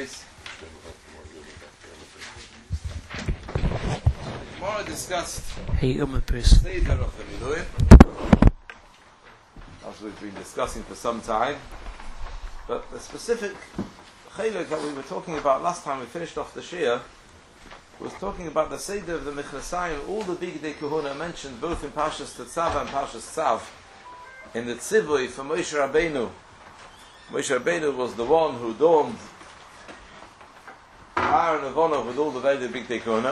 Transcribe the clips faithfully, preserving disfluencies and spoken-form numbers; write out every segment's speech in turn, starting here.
Beis. Tomorrow discussed Hey, Umar Beis. Seder of the Miluim, as we've been discussing for some time. But the specific chilek that we were talking about last time we finished off the Shia was talking about the Seder of the Mechnasayim, all the Bigdei Kahuna mentioned both in Parshas Tetzav and Parshas Tzav, in the Tzivui for Moshe Rabbeinu. Moshe Rabbeinu was the one who adorned Aaron and Avonah with all the very Bigdei Kahuna.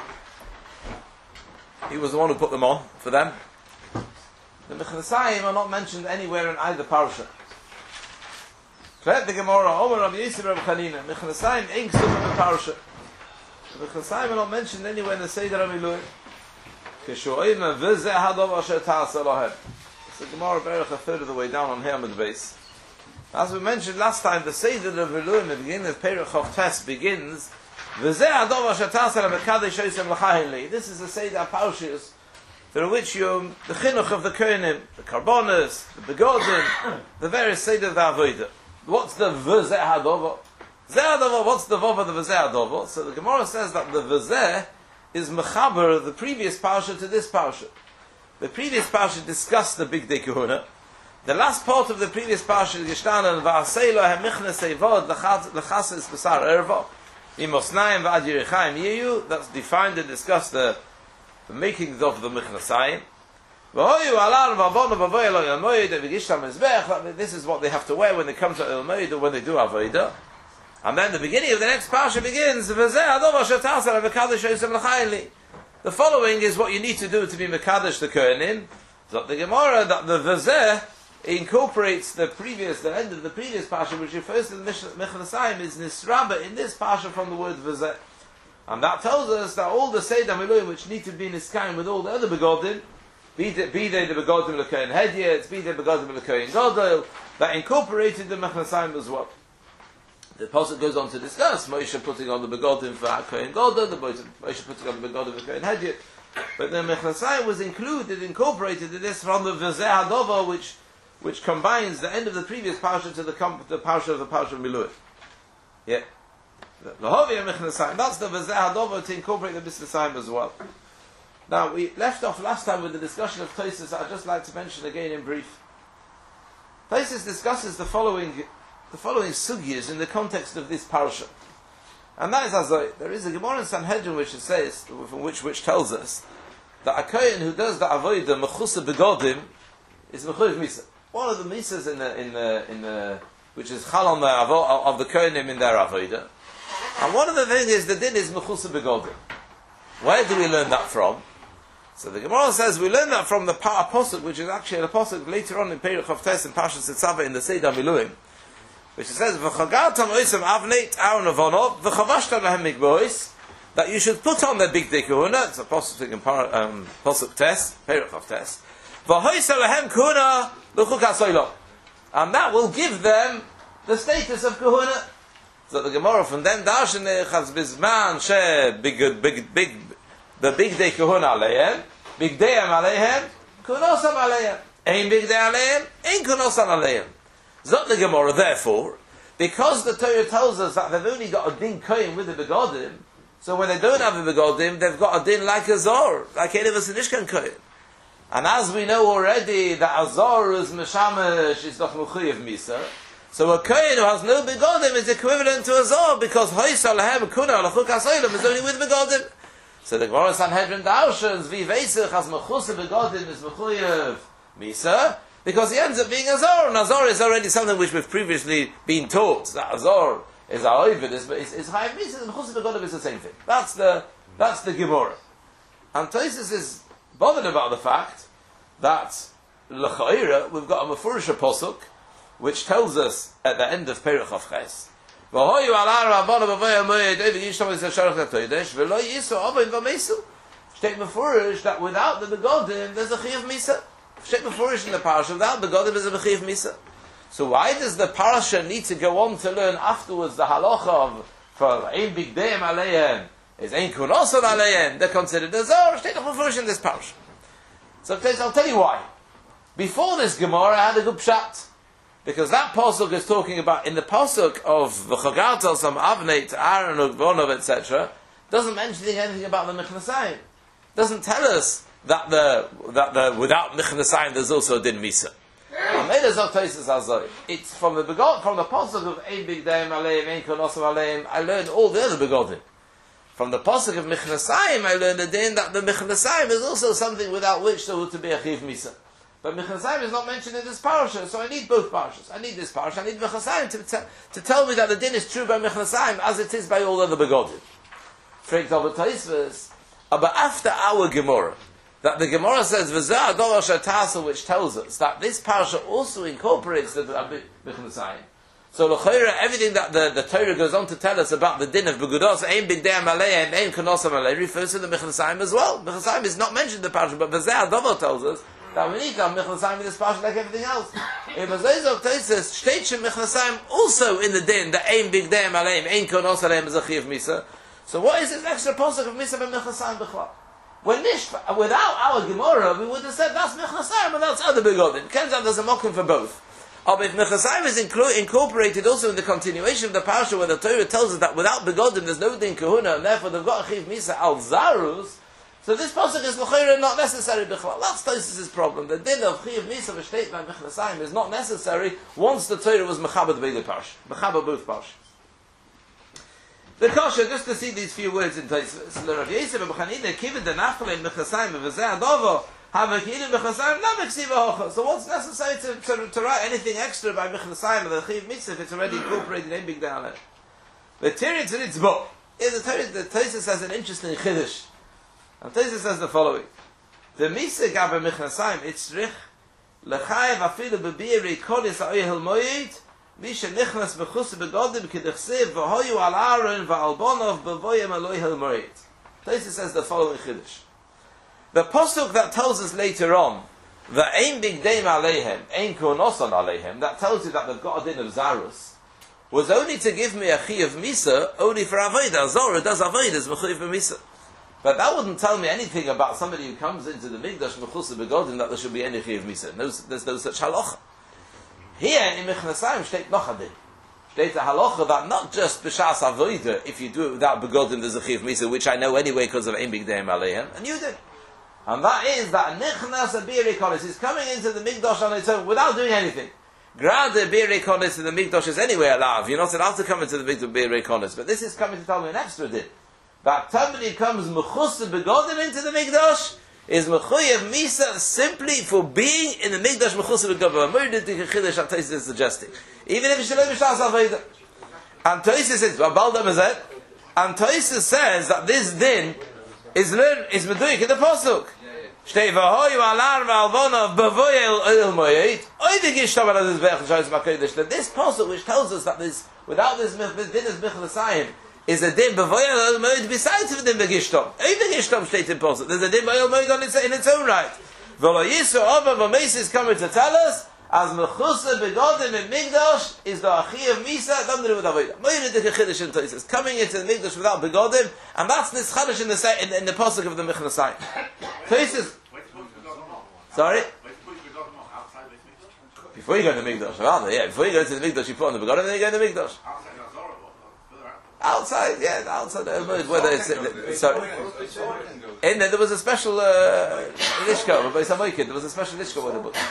He was the one who put them on for them. The Mechnasayim are not mentioned anywhere in either Parsha. Read the Gemara, Omer Rabbi Yisrael Rabbi Chanina, Mechnasayim ain't still in the Parsha. The Mechnasayim are not mentioned anywhere in the Seder HaMiluim. Kisho'im v'zeh hadov asher ta'aseh lohem. It's the Gemara Berach a third of the way down on Hamad base. As we mentioned last time, the Seder HaMiluim, the beginning of Perich of Tes begins, v'zeh hadov asher ta'aseh l'mekadesh oisem l'chayin li. This is the Seder HaParshas through which you, the chinuch of the Kohanim, the Karbonos, the Begodim, the various Seder of the Avodah. What's the v'zeh hadov? Zeh what's the vav of the v'zeh hadov? So the Gemara says that the v'zeh is mechaber, the previous parsha to this parsha. The previous parsha discussed the Bigdei Kahuna. The last part of the previous parsha is Yishtanan v'asei lo hemichnesei vod l'chases b'sar erva imosnayim v'ad yirichayim yiyu. That's defined and discussed the, the makings of the Mechnasayim. This is what they have to wear when they come to El Moed or when they do Avodah. And then the beginning of the next parsha begins. The following is what you need to do to be Mekadesh the Kohanim. So the Gemara that the Vazeh incorporates the previous, the end of the previous parsha, which refers to the Mechnasayim, is Nisraba in this parsha from the word Vazeh. And that tells us that all the Seder HaMiluim which need to be Niskayim with all the other Begodim, be they, be they the Begodim L'Kohen Hedyet, be they Begodim L'Kohen Gadol, that incorporated the Mechnasayim as well. The Pasuk goes on to discuss Moshe putting on the Begodim for Kohen Gadol, the Moshe putting on the Begodim for Kohen Hedyet. But the Mechnasayim was included, incorporated in this from the V'zeh Hadova, which which combines the end of the previous parsha to the, the parsha of the parsha of Miluim. Yeah. Lahavia Mechnasayim. That's the V'zeh Hadova to incorporate the Mechnasayim as well. Now, we left off last time with the discussion of Tosfos. I'd just like to mention again in brief. Tosfos discusses the following the following sugyas in the context of this parasha. And that is as though there is a Gemara in Sanhedrin which it says, from which which tells us that a kohen who does the avodah mechusa begodim is mechuyev misa. One of the misas in the in the in the which is chal on the avo, of the kohenim in their avodah. And one of the things is the din is mechusa begodim. Where do we learn that from? So the Gemara says we learn that from the pa- pasuk, which is actually a pasuk later on in Perich of Tes and Parshas Tetzaveh in the Seder HaMiluim, which says v'chagatam oisem avneit Aaron avonov v'chavashtam lahem mikbois, that you should put on the Bigdei Kahuna. It's a pasuk in par, um, pasuk Tes, Perich of Tes, v'hoisem lahem kahuna l'chuk hasoilo, and that will give them the status of kahuna. So the Gemara from them darshan has bizman she big big big the Bigdei Kahuna aleihem, Bigdei aleihem, kunosam aleihem, ein Bigdei aleihem, ein kunosam aleihem. Zot the Gemara, therefore, because the Torah tells us that they've only got a din kohen with the begodim, so when they don't have a begodim, they've got a din like a zor, like any of us in Ishkan kohen. And as we know already that a zor is meshamash is doch mechuyev misa, so a kohen who has no begodim is equivalent to a zor, because hoysal lahem kuna lachuk hasolim is only with begodim. So the Gemara Sanhedrin darshans v'veisach as mechusa begodim is mechuyev misa, because he ends up being a zor, and a zor is already something which we've previously been taught that a zor is a oivid, is is chayav misa, and mechusa begodim is the same thing. That's the that's the Gemara. And Tosfos is bothered about the fact that l'cha'ira we've got a mefurish pasuk which tells us at the end of Perich of Ches. V'hoyu alar rabban b'vay amoyed evi yishtam is hasharach ha'toidesh v'lo yisu avim v'meisu. Shteit mefurish that without the begodim there's a chiyav misa. Shteit mefurish in the parasha without begodim there's a chiyav misa. So why does the parasha need to go on to learn afterwards the halacha of for ein bigdeim aleihem is ein kunoson aleihem? They're considered as zor. Shteit mefurish in this parasha. So I'll tell you why. Before this Gemara had a good pshat. Because that pasuk is talking about, in the pasuk of V'chagarta some Avnei to Aaron, Ugvonov, et cetera, doesn't mention anything about the Michnasayim. Doesn't tell us that the that the without Michnasayim there's also a din Misa. It's from the begod, from the pasuk of Ein Bigdayim Aleim, Ein Konosam Aleim, I learned all the other begodim. From the pasuk of Michnasayim, I learned the din that the Michnasayim is also something without which there would to be a Chiv Misa. But Michnasayim is not mentioned in this parasha, so I need both parashas. I need this parasha, I need Michnasayim to, te- to tell me that the din is true by Michnasayim as it is by all other begodim. For example, Taisvus, but after our Gemara, that the Gemara says, V'zeh adol asher, which tells us that this parasha also incorporates the Michnasayim. So l'chayra, everything that the, the Torah goes on to tell us about the din of Begudos, Ein Bigdei Malei and Ein Konosam Malei, refers to the Michnasayim as well. Michnasayim is not mentioned in the parasha, but V'zeh adol tells us that we need to have Michnasayim in this parasha like everything else. In V'zeh Taisvus, state Shem Michnasayim also in the din that Ein Bigdei Malei, Ein Konosam Malei is a Chiv Misa. So what is this extra pasuk of Misa ben Michnasayim b'chlal? When Nishva, without our Gemara, we would have said that's Michnasayim and that's other begodim. It turns out there's a mokum for both. But if Michnasayim is inclu- incorporated also in the continuation of the parasha where the Torah tells us that without begodim there's no din kahuna and therefore they've got a chiv misa al zarus, so this pasuk is l'chayra not necessary b'chlal. That's Tosfos' problem. The din of chiv misa v'shteit by Michnasayim is not necessary once the Torah was mechabed by the parasha, mechabed both parashas. The kasha, just to see these few words in Tosfos, the Rav Yosef and Chanina kiven the nachle in Michnasayim v'zeh adovo have a kiven Michnasayim not meksiva hocha. So what's necessary to, to, to write anything extra by Michnasayim and the chiv mitzvah if it's already incorporated in big down? The Tiritz in its book. The Tosfos has an interesting chiddush. And Tosfos says the following: the misa gabe Michnasayim itzrich lechayev afilu bebiri kodesh ha'oyel moed. Misha nichnas b'chus begodim k'dechsev v'hoyu al Aaron v'al bonov b'voyem aloy hel-morit. Tosfos says the following chiddush. The pasuk that tells us later on, the Ein Bigdei Aleihem, Ein Konosan Aleihem, that tells you that they've got a din of Zarus, was only to give me a chi of Misa, only for Avodah. Zorah does Avodah, Mechuyev b'Misa. But that wouldn't tell me anything about somebody who comes into the Mikdash Mechus begodim that there should be any chi of Misa. No, there's no such halacha. Here in Michnasayim steht noch a din. Steht a halacha that not just b'shas avodah, if you do it without begodim, there's a chiv misa, which I know anyway because of Ein Bigdei Aleihem, and you did. And that is that nichnas a biri kodesh is coming into the Mikdash on its own without doing anything. Grad the biri kodesh in the Mikdash is anyway allowed. You're not allowed to come into the Mikdash biri kodesh, but this is coming to tell me an extra din. That somebody comes mechus begodim into the Mikdash, is mechuyev misa simply for being in the Mikdash mechuyev begodim. Murder the chiddush that Tosfos is suggesting, even if it's shalom b'shas avodah. And Tosfos says, "Baldam is and Tosfos says that this din is learned is meduik in the pasuk. Shtei v'hoyu alar v'alvona b'voyel oil moyed. Oy v'gishtam ala this v'ech shayis makodesh. That this pasuk which tells us that this without this din is Michnasayim is a din b'voyel oil moyed besides the din v'gishtam. Oy v'gishtam state in pasuk. There's a din b'oil moyed on its in its own right. V'lo yisu ova v'meis is coming to tell us as mechusa begodim in Mikdash is the achi of Misa, nothing to do with Avodah. Moyed the chiddush in Tosfos coming into the Mikdash without begodim, and that's this chiddush in the in, in the pasuk of the Michnasayim. Tosfos. Sorry. Before you go to the Mikdash, rather, yeah. Before you go to the Mikdash, you put on the begodim, and then you go to the Mikdash. Outside, yeah, outside the Moed, whether it's uh, sorry. In there, there was a special uh, lishka, but there was a special lishka with the book.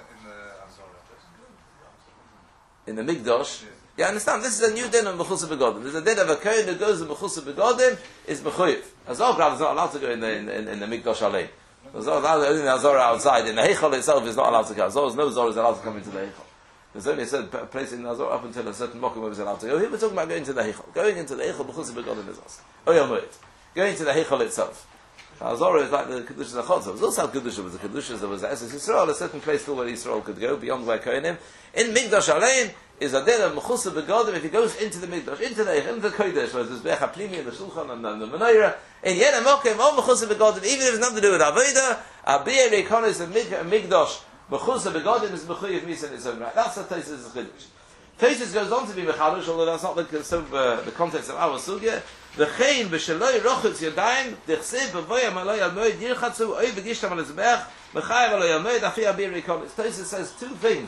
In the Mikdash, you understand? This is a new din of Mechusah Begodim. There's a din of a kohen who goes to Mechusah Begodim is Mechuyev. Azor Grad is not allowed to go in the in, in, in the Mikdash Alei. Azor only the Azor outside. In the Heichal itself is not allowed to go. Azor no Azor is allowed to come into the Heichal. There's only a certain place in the Azor up until a certain mokum where is allowed to go. Here we're talking about going to the Heichal. Going into the Heichal Mechusah Begodim is us. Oh yeah, no it. Going to the Heichal itself. Azor is like the Kedushas of Chodzer. It was also Kedushas. There was the Kedushas. There was the Eses Yisrael. A certain place still where Yisrael could go beyond where Kohenim. In Mikdash Alein is a din of Mechusah Begodim if he goes into the Mikdash, into the into the Kodesh, where there's Becha Plimi and the Shulchan and the, the Menorah. In Yena Mokim, all Mechusah Begodim, even if it's nothing to do with Avodah, Abiyah Reikonis and Mikdash, Mechusah Begodim is Mechuyev Misa in its own right. That's what Tosfos is a Chiddush. Tosfos goes on to be Mechadush, although that's not the, so, uh, the context of our sugya. V'chein b'sheloi rochutz yadayim d'chsev b'voyam aloi al-moed yirchatzu oy v'gishtam al-zbech v'chayev aloi al-moed afi Abiyah Reikonis. Tosfos says two things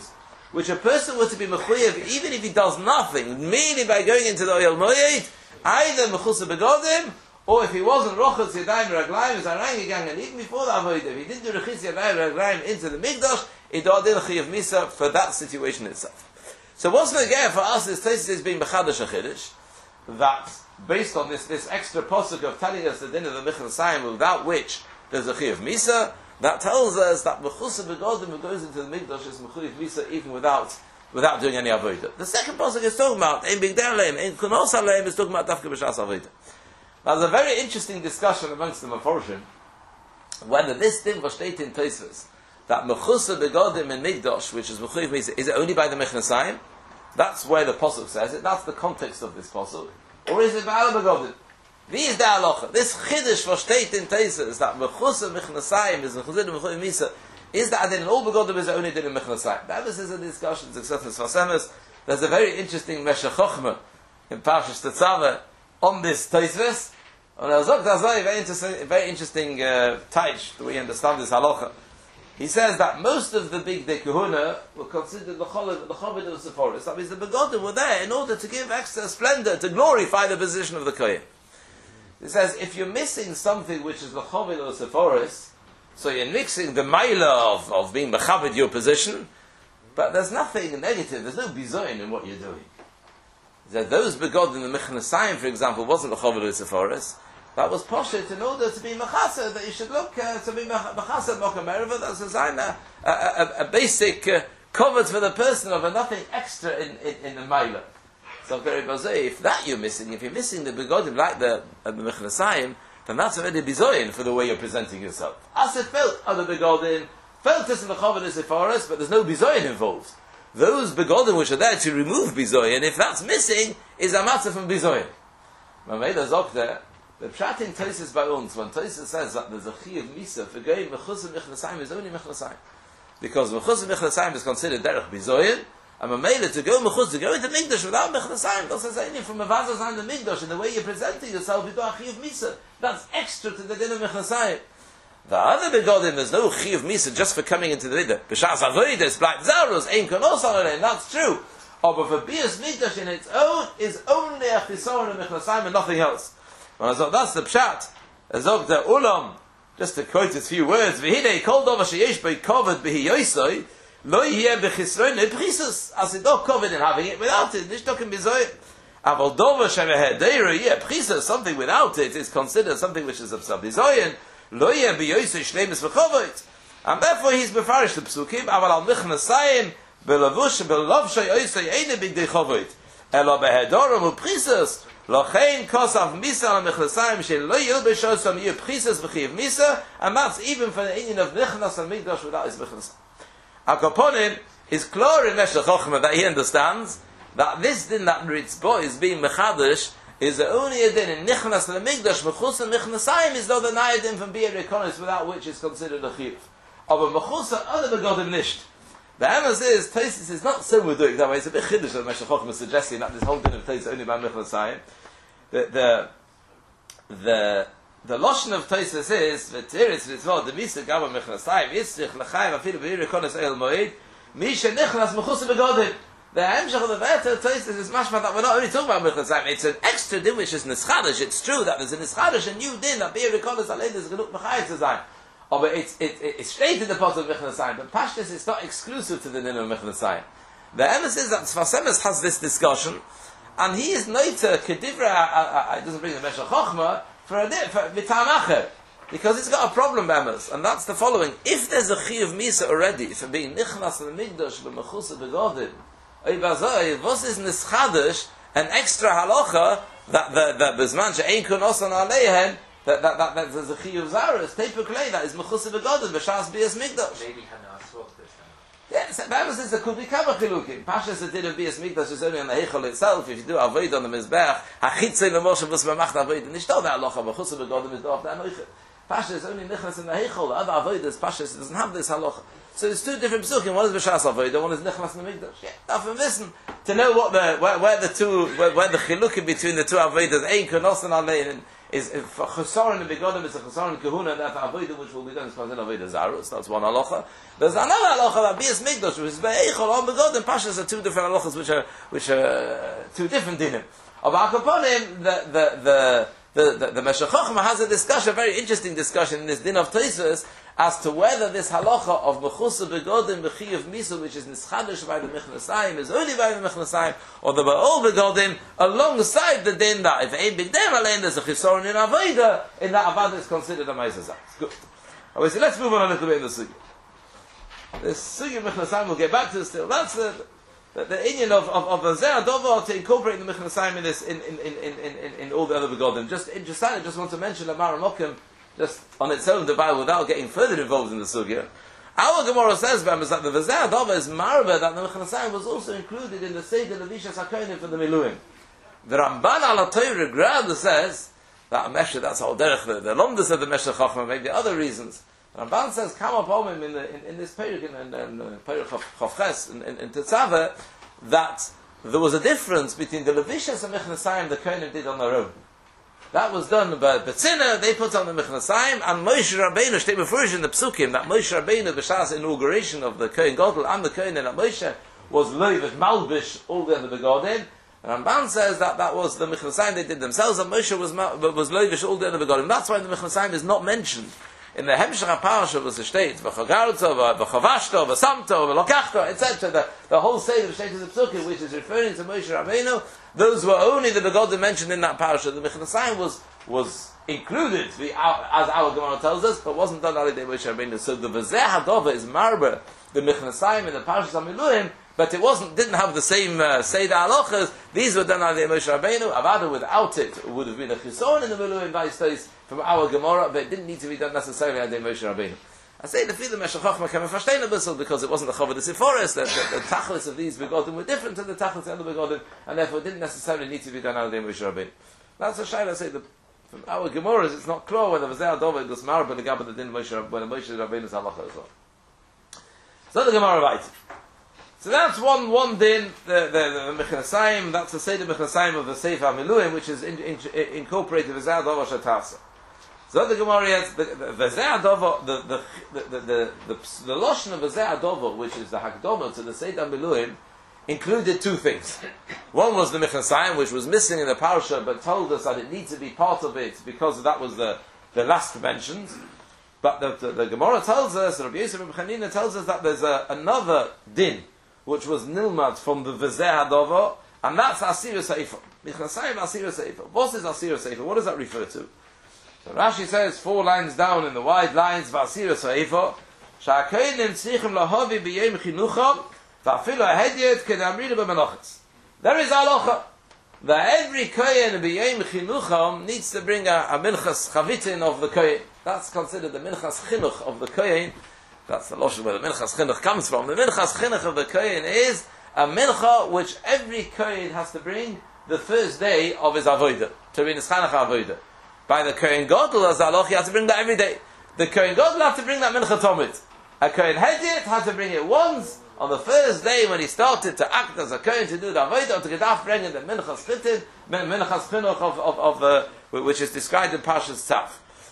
which a person were to be mechuyev, even if he does nothing, merely by going into the Oyel Moed, either mechusa begodim, or if he wasn't rochotz yadayim raglayim, is arang gegangen, even before the avodah, if he didn't do rechitz yadayim raglayim into the mikdash, he did chiyav misa for that situation itself. So what's the get for us is Tosfos is being bechadash a chiddush, that based on this this extra posuk of telling us the din of the Mechel Sayim, without which there's a chiyav misa, that tells us that mechusa begodim who goes into the mikdash is mechuyev misa even without without doing any avodah. The second posuk is talking about ein bigdei aleim, ein kunos aleim, is talking about dafka b'shas avodah. Now there's a very interesting discussion amongst the Meforshim whether this din was stated in Tosfos that mechusa begodim in mikdash, which is mechuyev misa, is it only by the Mechel Sayim? That's where the posuk says it. That's the context of this posuk. Or is it ba'al begodim? These the halacha. This chiddush was stated in Tosfos that mechusa Mechel Sayim is mechusa mechuyev misa. Is that in all begodim is only din in Mechel Sayim? That is a discussion. There's a very interesting Meshech Chochmah in Parshas Tetzaveh on this Tosfos. And I was looked at a very interesting, very interesting uh, taich, the way you understand this halacha. He says that most of the big de kahuna were considered the cholod, the choved of the forest. That means the begodim were there in order to give extra splendor, to glorify the position of the kohen. He says if you're missing something which is the choved of the forest, so you're mixing the maila of, of being mechabed your position, but there's nothing negative, there's no bizoin in what you're doing. That those begodim, the Mechel Sayim, for example, wasn't the choved of the forest. That was poshet in order to be machasa, that you should look uh, to be machasa mokam merva. That's a sign, a, a, a basic uh, covered for the person of a nothing extra in, in, in the maila. So if that you're missing, if you're missing the begodim like the uh, the Mechel Sayim, then that's already bizoyin for the way you're presenting yourself. As it felt other begodim, felt this in the choved of forest, but there's no bizoyin involved. Those begodim which are there to remove bizoyin, if that's missing, is a matzah from bizoyin. Mameda Zokta. The pshat in Tosfos by uns, when Tosfos says that there's a chiyav misa for going mechusa Mechel Sayim is only Mechel Sayim, because mechusa Mechel Sayim is considered derech bizoyin, and mamela to go mechusa to go into mikdash without Mechel Sayim doesn't say anything from a vazos and the mikdash in the way you're presenting yourself. You do a chiyav misa that's extra to the din of Mechel Sayim. The other begodim there's no chiyav misa just for coming into the mikdash. B'shas avodas black zarus ein konos alein. That's true. Or but for bias mikdash in its own is only a chisaron of Mechel Sayim and nothing else. Well, so that's the pshat. Azog the ulam. Just to quote a few words. V'hidei kol dova sheyesh by kovet b'hi yoisoi lo yeh b'chisroin neprisus. As it don't covet in having it without it. Nish token bizoy. Aval dova shemehedera yeh prisus. Something without it is considered something which is of bizoyin. Lo yeh b'yoisoi shleimus v'chovet. And therefore he's befarish the psukim. Aval al Mechel Sayim b'lavush b'lavshay yoisoi eine b'gdei chovet. Elo b'hedorum u'prisus. Lochein kosav misa al Mechel Sayim shel lo yilbeshos on you prises v'chiv misa, and that's even for the union of nichnas and mikdash without his Mechel Sayim. Akaponim is clear in Meshech Chochmah that he understands that this din that Ritzbo is being mechadish is the only a din in nichnas and mikdash mechus and Mechel Sayim is not the naya din from being rekonis without which is considered a chiv. Of a mechus and other begodim nisht. The Amos is, Tosfos is not so we're doing that way. It's a bit chiddush that Meshech Chochmah is suggesting that this whole din of Tosfos is only by Mechel Sayim. The the the the lashon of Tosfos is v'tiris ritzvot the misa gava Mechel Sayim yitzrich l'chayim afilu b'iri konos el moed mi shenichnas mechus begodim. The hemshach of the vet of Tosfos is mashma that we're not only talking about Mechel Sayim. It's an extra din which is nischadish. It's true that there's a nischadish, a new din that b'iri konos alein is genug mechayim to sein. Oh, but it's it, it, it's straight in the pot of Mechel Sayim. But Pashtus is not exclusive to the din of Mechel Sayim. The emes is that Sfas Emes has this discussion, and he is noiter kedivra. It doesn't bring the Meshech Chochmah for a for mitamacher, because it's got a problem, emes, and that's the following: if there's a chiyav misa already for being nichnas in the mikdash b'mechusa begodim, oibazoi vos is nischadish an extra halacha that the the bezman she'ein kunosan aleihen. That, that, that, that there's a chiyuv zaros, typically that is mechusa begodim, b'shas bias mikdash. Maybe Hannah thought this. Yes, that was there could be kama chilukim. Pashas the din of bias mikdash is only on the heichal itself. If you do avoid on the mizbech, hachitzei lemoshe v'us b'macht avoid, and ishto the halacha mechusa begodim is off the anoiche. Pashas is only nichnas in the heichal. The other avoiders, Pashas doesn't have this halacha. So there's two different psukim. One is b'shas avoid, one is nichnas in the mikdash. Yeah, now from listen to know what the where, where the two where, where the chilukim between the two avoiders ein konosan alein. is if for Chesaron and Begodim it's a Chesaron and Kahuna, and that Avodah which will be done is called an Avodah Zarus. That's one halacha. There's another halacha that Bias Mikdash, which is Be'echol on Begodim. Pashas are two different halachas, which are which are two different dinim. Of Akaponim, the the the the the, the Meshech Chochmah has a discussion, a very interesting discussion in this din of Tosfos, as to whether this halacha of Mechusa Begodim B'Chiyuv Misa, which is Nischadish by the Mechnasayim, is only by the Mechnasayim, or the Ba'ol Begodim, alongside the din that if Ein Bigdem Alein, there's a Chisoron in Avodah, in that Avodah is considered a Ma'aseh Zayis. Good. Okay, so let's move on a little bit in the Sugya. This Sugya Mechnasayim, we'll get back to this still. That's the the, the inyan of of of Zeh Adovo to incorporate the Mechnasayim in this in in in in in, in all the other Begodim. Just interesting, I just want to mention that Maramokim, just on its own, the Bible, without getting further involved in the Sugya. Our Gemara says that the Vazeh Adova is marva that the Mechanasayim was also included in the Seder Levisha Sakonim for the Miluim. The Ramban al Torah Grad says that Meshach, that's how derech the, the Lomdus of the Meshach Chachma, maybe other reasons. The Ramban says, come upon him in, the, in, in this Perek, in, in, in Perek Chavches, in, in, in Tetzaveh, that there was a difference between the Levishas and Mechanasayim the Kohanim did on their own. That was done by Betzina, they put on the Mechnasayim, and Moshe Rabbeinu, state before in the Psukim, that Moshe Rabbeinu, B'shas inauguration of the Kohen Gadol, and the Kohen, and that Moshe was Leivish, Malbish, all the other Begodim, and Ramban says that that was the Mechnasayim they did themselves, and Moshe was was Leivish, all the other Begodim. That's why the Mechnasayim is not mentioned. In the Hemshech HaParasha was the state, V'chagarto, V'chavashto, V'samto, V'lokachto, et cetera. The, the whole state of state of the Psukim, which is referring to Moshe Rabbeinu, those were only the Begodim mentioned in that parasha. The Mechnasayim was was included, as our Gemara tells us, but wasn't done on the Moshe Rabbeinu. So the Vazeh Hadova is marber, the Mechnasayim in the parashas Amiluim, but it wasn't didn't have the same uh, Seder halachas. These were done on the Moshe Rabbeinu. Avada without it would have been a chison in the Miluim by states from our Gemara, but it didn't need to be done necessarily on the Moshe Rabbeinu. I say the Filim Meshach Chochmah came verstehen a bisschen because it wasn't the Chavod Siforis, that the, the tachlis of these Begodim were different to the tachlis of the other Begodim, and therefore didn't necessarily need to be done out of the Moshe Rabbeinu. That's a shayla. I say the from our Gemaras, it's not clear whether Vazeh Adova it was marab and the Gabba that didn't Moshe when Moshe Rabbeinu's halacha as well. So the Gemara writes. So that's one one din the the, the Mechnasayim. That's the Seder Mechnasayim of the Sefer Miluim, which is in, in, in, incorporated Vazeh Adova Shatasa. So the Gemara has the Vazeh Adova, the the the the the, the, the Lashon of Vazeh Adova, which is the Hakdama to the Seder Miluim, included two things. One was the Mechnasayim, which was missing in the parasha, but told us that it needs to be part of it because that was the the last mentioned. But the, the, the Gemara tells us, Rabbi Yosef Rabbi Chanina tells us that there's a, another din, which was nilmad from the Vazeh Adova, and that's Asir Seifa. Mechnasayim Asir Seifa. What is Asir Seifa? What does that refer to? So Rashi says four lines down in the wide lines, Vasir Seifa, Sha'akoinim tzrichim lahavi b'yem chinucham, v'afilu ha'hedyet kedamrinu b'menachas. There is halacha that every kohen b'yem chinucham needs to bring a, a minchas chavitin of the kohen. That's considered the minchas chinuch of the kohen. That's the loshon where the minchas chinuch comes from. The minchas chinuch of the kohen is a mincha which every kohen has to bring the first day of his avodah, to be nischanach avodah. By the Kohen Gadol, as halacha, you have to bring that every day. The Kohen Gadol have to bring that mincha tomid. A Kohen Hedjit had to bring it once on the first day when he started to act as a Kohen to do the avodah, to get off bringing the minchas chitin, minchas chinuch of of, of uh, which is described in Parshas Tzaf.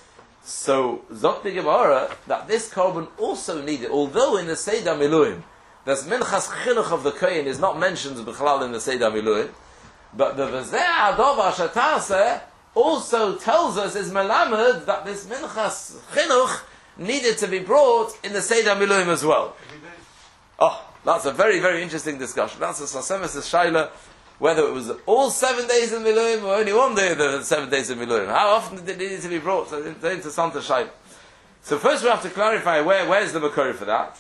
So Zok the Gemara that this korban also needed, although in the Seder Miluim, this minchas chinuch of the Kohen is not mentioned b'chalal in the Seder Miluim, but the Vazeh Adova Shatase also tells us is melamed that this minchas chinuch needed to be brought in the Seder Miluim as well. Oh, that's a very, very interesting discussion. That's a Sasemis Shaila, whether it was all seven days in Miluim or only one day of the seven days in Miluim. How often did it need to be brought? So it's into Santa Shaila. So first we have to clarify where where's the Makori for that.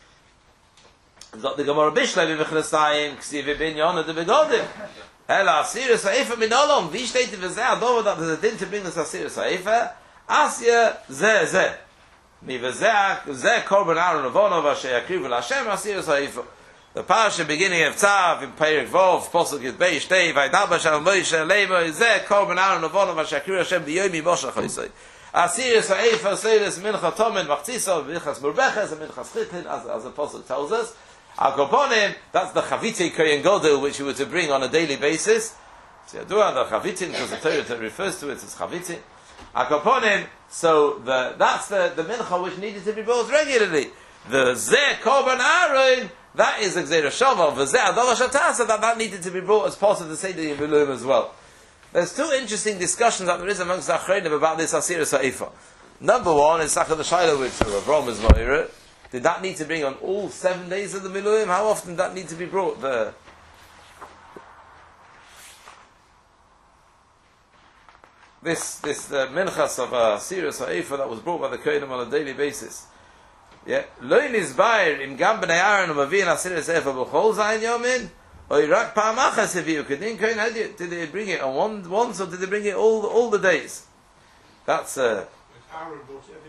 The Gemara Bishlei v'Mechnasayim ksiv b'inyan de begodim. Ela Asir Seifa min Olam. Wie steht die Vazeh Adova that there's a din to bring this Asir Seifa? Asya Zeh Zeh. Mi Vazeh Zeh Korban Aaron Avono Vashe Yakriv L'Hashem Asir Seifa. The parasha beginning of Tzav in Perek Vov, Posuk Yud Beis Shtei Vaydaba Shal Moshe Leimo Zeh Korban Aaron Avono Vashe Yakriv L'Hashem B'Yomi Moshe Choisei. Asir Seifa Seiles Mincha Tomen Machtzisa Minchas Murbeches and Minchas Chitin, as as the Posuk tells us. Al Koponim, that's the Chavitei Kohen Gadol which you were to bring on a daily basis. So Yadua, the Chavitin, because the Torah refers to it as Chavitin. Akaponim, so the, that's the, the mincha which needed to be brought regularly. The Zeh Korban Aaron, that is the Gzeira Shava, the Zeh Adava Shatasa, that that needed to be brought as part of the Seder Yemiluim as well. There's two interesting discussions that there is amongst the Achreinim about this Asira Sa'ifa. Number one is Sakha the Shaila, which Avram is Ma'ira. Did that need to bring on all seven days of the Miluim? How often did that need to be brought? The This, this uh, minchas of a serious ha'efa that was brought by the Kohenim on a daily basis. Yeah. Loin is bayr im gam b'nei Aaron u'mavin asiris efa b'chol zayin yomin or rak pa'am achas heviu kedin kohen hadiyot. Did they bring it on one once or did they bring it all all the days? That's uh, Aaron brought it every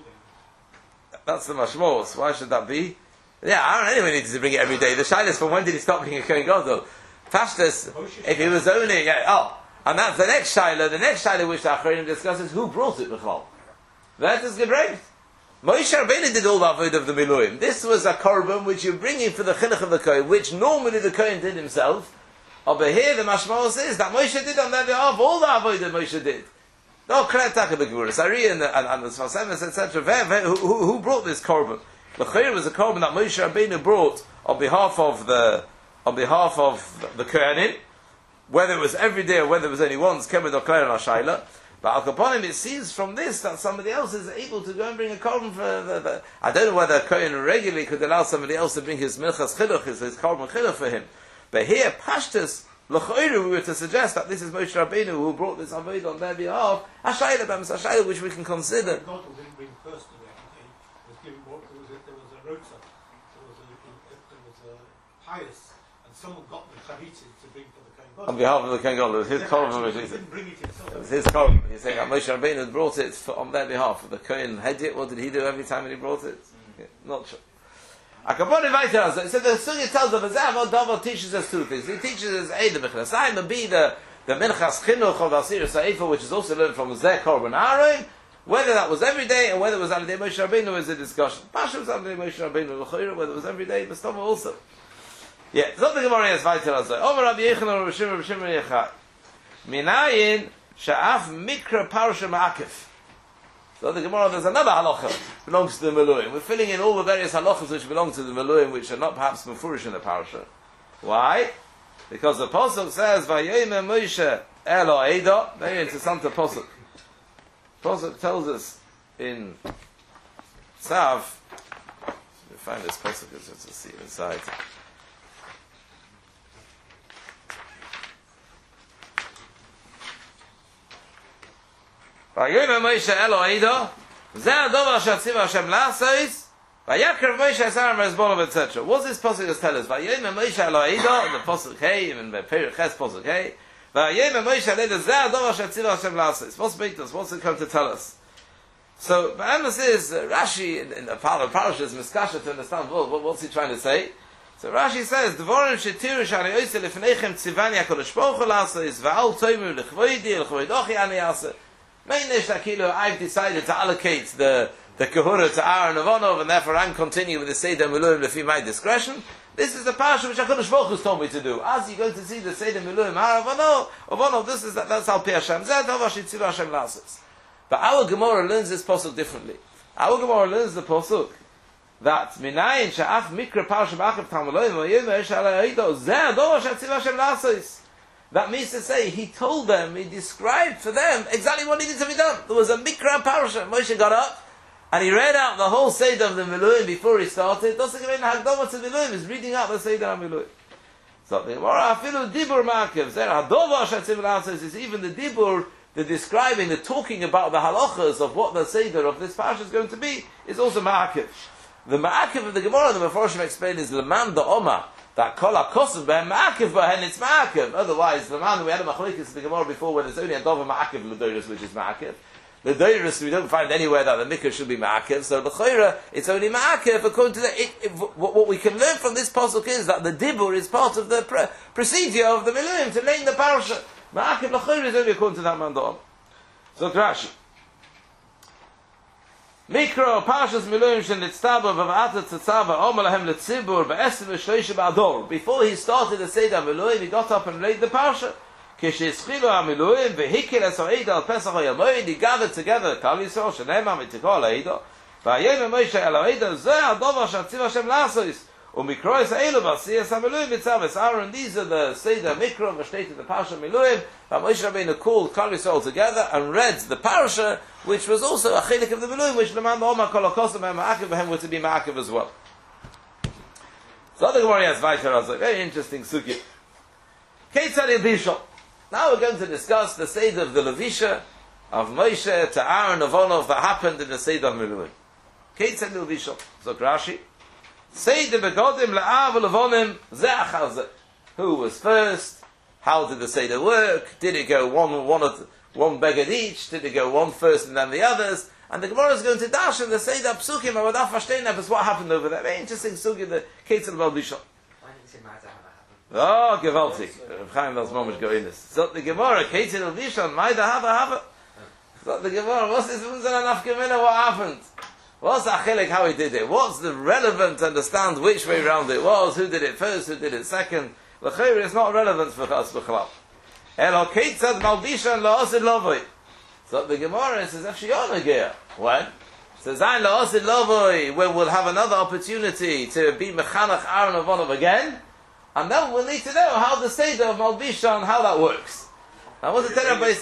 day. That's the mashmos. Why should that be? Yeah, Aaron anyway needed to bring it every day. The shayla is from when did he stop being a kohen gadol? Pashtus, if he was only yeah, oh. And that's the next shayla. The next shayla which the Achreinim discusses who brought it b'chol. That is great. Moshe Rabbeinu did all the avodah of the miluim. This was a korban which you're bringing for the chinuch of the kohen, which normally the kohen did himself. Over here, the mashmaos is that Moshe did on their behalf all the avodah Moshe did. No kretak the Gevuras, Ari and the and, and the Sfasemis, et cetera. Who, who, who brought this korban? The chayr was a korban that Moshe Rabbeinu brought on behalf of the on behalf of the kohenim. Whether it was every day or whether it was only once, Kemed or Claire and Ashayla. But Al Kaponim, it seems from this that somebody else is able to go and bring a korban for the, the I don't know whether a Kohen regularly could allow somebody else to bring his Milchas Chiluch, his, his korban Chiluch for him. But here, Pashtus, L'choiru, we were to suggest that this is Moshe Rabbeinu who brought this Avodah on their behalf, Ashayla, Bams Ashayla, which we can consider. God didn't bring personally every day. It was given what there was a, there was a rota, there was a, there was a pious, and someone got the Chavitin to bring for the Kohen Gadol. On behalf of the Kohen Gadol, it was his korban. He didn't bring it himself. It was his korban. He's saying that Moshe Rabbeinu had brought it for, on their behalf. The Kohen had it. What did he do every time he brought it? Yeah, not sure. Akapon invited us. So the Sugya tells us that Zav Davar teaches us two things. He teaches us A, the Mechlasayim, and B, the the Minchas Chinuch of Asir Sa'ifa, which is also learned from Zeh Korban Aaron. Whether that was every day and whether it was on the day Moshe Rabbeinu is a discussion. Pasha was on the day Moshe Rabbeinu L'chayra, whether it was every day, but Stoma also. Yeah, so the Gemara is invited us. Over Rabbi Yechon or Rishim Rishim Yechai. Minayin Sha'af Mikra Parasha Ma'akif. So the Gemara, there's another halacha belongs to the Meluim. We're filling in all the various halachas which belong to the Meluim, which are not perhaps mefurish in the parasha. Why? Because the pasuk says, "Vayayim Moshe Elo Eidah." Very interesting pasuk. Pasuk tells us in Tzav. We find this pasuk just to see inside. Vayayim Moshe Elo Eidah. Zeh Adova Shatziva Hashem Lasois. Vayakrev Moshe Asaram Rezbolov, et cetera. What's this pasuk just tell us? Vayayim Moshe Elo Eidah, the pasuk Hey, and the Perich Ches pasuk Hey. Vayayim Moshe Elo Eidah. Zeh Adova Shatziva Hashem Lasois. What's it us? What's it come to tell us? So, the emphasis is uh, Rashi in, in the parasha is miskasha to understand what, what, what's he trying to say. So Rashi says, "Dvorim shetiru shani oisel lefneichem tzivani HaKadosh Baruch Hu lasos va'al toimu lechvoidi lechvoidochi ani yaseh." I've decided to allocate the the kahuna to Aaron Avonov, and therefore I'm continuing with the Seder Miluim lefi my discretion. This is the parsha which HaKadosh Baruch Hu told me to do. As you're going to see the Seder Miluim Aaron Avonov, Avonov, this is that, that's how Pi Hashem Zeh Tov Shitziva Hashem Lasos. But our Gemara learns this pasuk differently. Our Gemara learns the pasuk that Minayin Sha'af Mikra Parsha B'Achav Tamaloim V'Yom Yisha Alaydo Zeh Tov Shitziva Hashem Lasos. That means to say, he told them, he described for them exactly what needed to be done. There was a Mikra Parasha. Moshe got up, and he read out the whole Seder of the Miluim before he started. Doesn't give in Hagdama to the Miluim, he's reading out the Seder of Miluim. So the Gemara, Afilu Dibur Ma'akev, Zer Hadova Shatzim L'Asos, is even the Dibur, the describing, the talking about the halachas of what the Seder of this Parasha is going to be, is also Ma'akev. The Ma'akev of the Gemara, the Meforshim explained, is Leman Da'oma. That kol hakosav behem ma'akiv behem it's ma'akiv. Otherwise, the man we had a machlokes in the Gemara before, where there's only a dova ma'akiv l'doirus, which is ma'akiv. The doirus we don't find anywhere that the mikvah should be ma'akiv. So the chayra, it's only ma'akiv. According to the, it, it, what, what we can learn from this pasuk is that the dibur is part of the pre- procedure of the miluim to name the parasha. Ma'akiv l'chayra is only according to that mandam. So Rashi. Mikro Parshas Miluim shenitztaba v'va'ata tzatzava omalahem letzibur ba'esim v'shloisha ba'ador. Before he started the Seder Miluim, he got up and read the Parsha. Kisheschilu Amiluim, Vehikil Esoida al Pesach Yamoid, he gathered together, Kal Yisrael, Shenema Mitikol Eido, Vayem Moshe El Eido, Zeh Adova Shatziv Hashem Lasois, Umikrois Eilu Vasiyas Amiluim Mitzaves Aaron. These are the Seder Mikro, the state of the Parsha Miluim, that Moshe Rabbeinu called Kal Yisrael together and read the Parsha, which was also a chelik of the Miluim, which Leman Oma Kolokosim and Ma'akiv Behem were to be Ma'akiv as well. So the Gemara has Vayter Azak, very interesting sugya. Keitzad Bishol. Now we're going to discuss the Seder of the Levisha, of Moshe to Aaron of Onov that happened in the Seder of Miluim. Keitzad Bishol. So Rashi. Seder Begodim La'av Levonim Ze'achaz. Who was first? How did the Seder work? Did it go one, one, one beged each? Did it go one first and then the others? And the Gemara is going to dash in the Seder Psukim and without Fashtein Nefes what happened over there. Very interesting sugi, the Keitzad Bishol. Oh, gewaltig. Rav Chaim das moment go in this. So the Gemara, Keitzad Elvishon, Maida Hava Hava. So the Gemara, what's this Unzana Nafkamina, what happened? What's the Achilik, how he did it? What's the relevant to understand which way round it was? Who did it first? Who did it second? L'chayr is not relevant for us, B'chalal. Elo Keitzad Malbishon La'osid Lovoi. So the Gemara says, Efshiyonagir. When? Says, Zayin La'osid Lovoi, when we'll have another opportunity to be Mechanach Aaron of Onov again. And then we'll need to know how the Seder of Malbishon, how that works. Now what's the Torah base?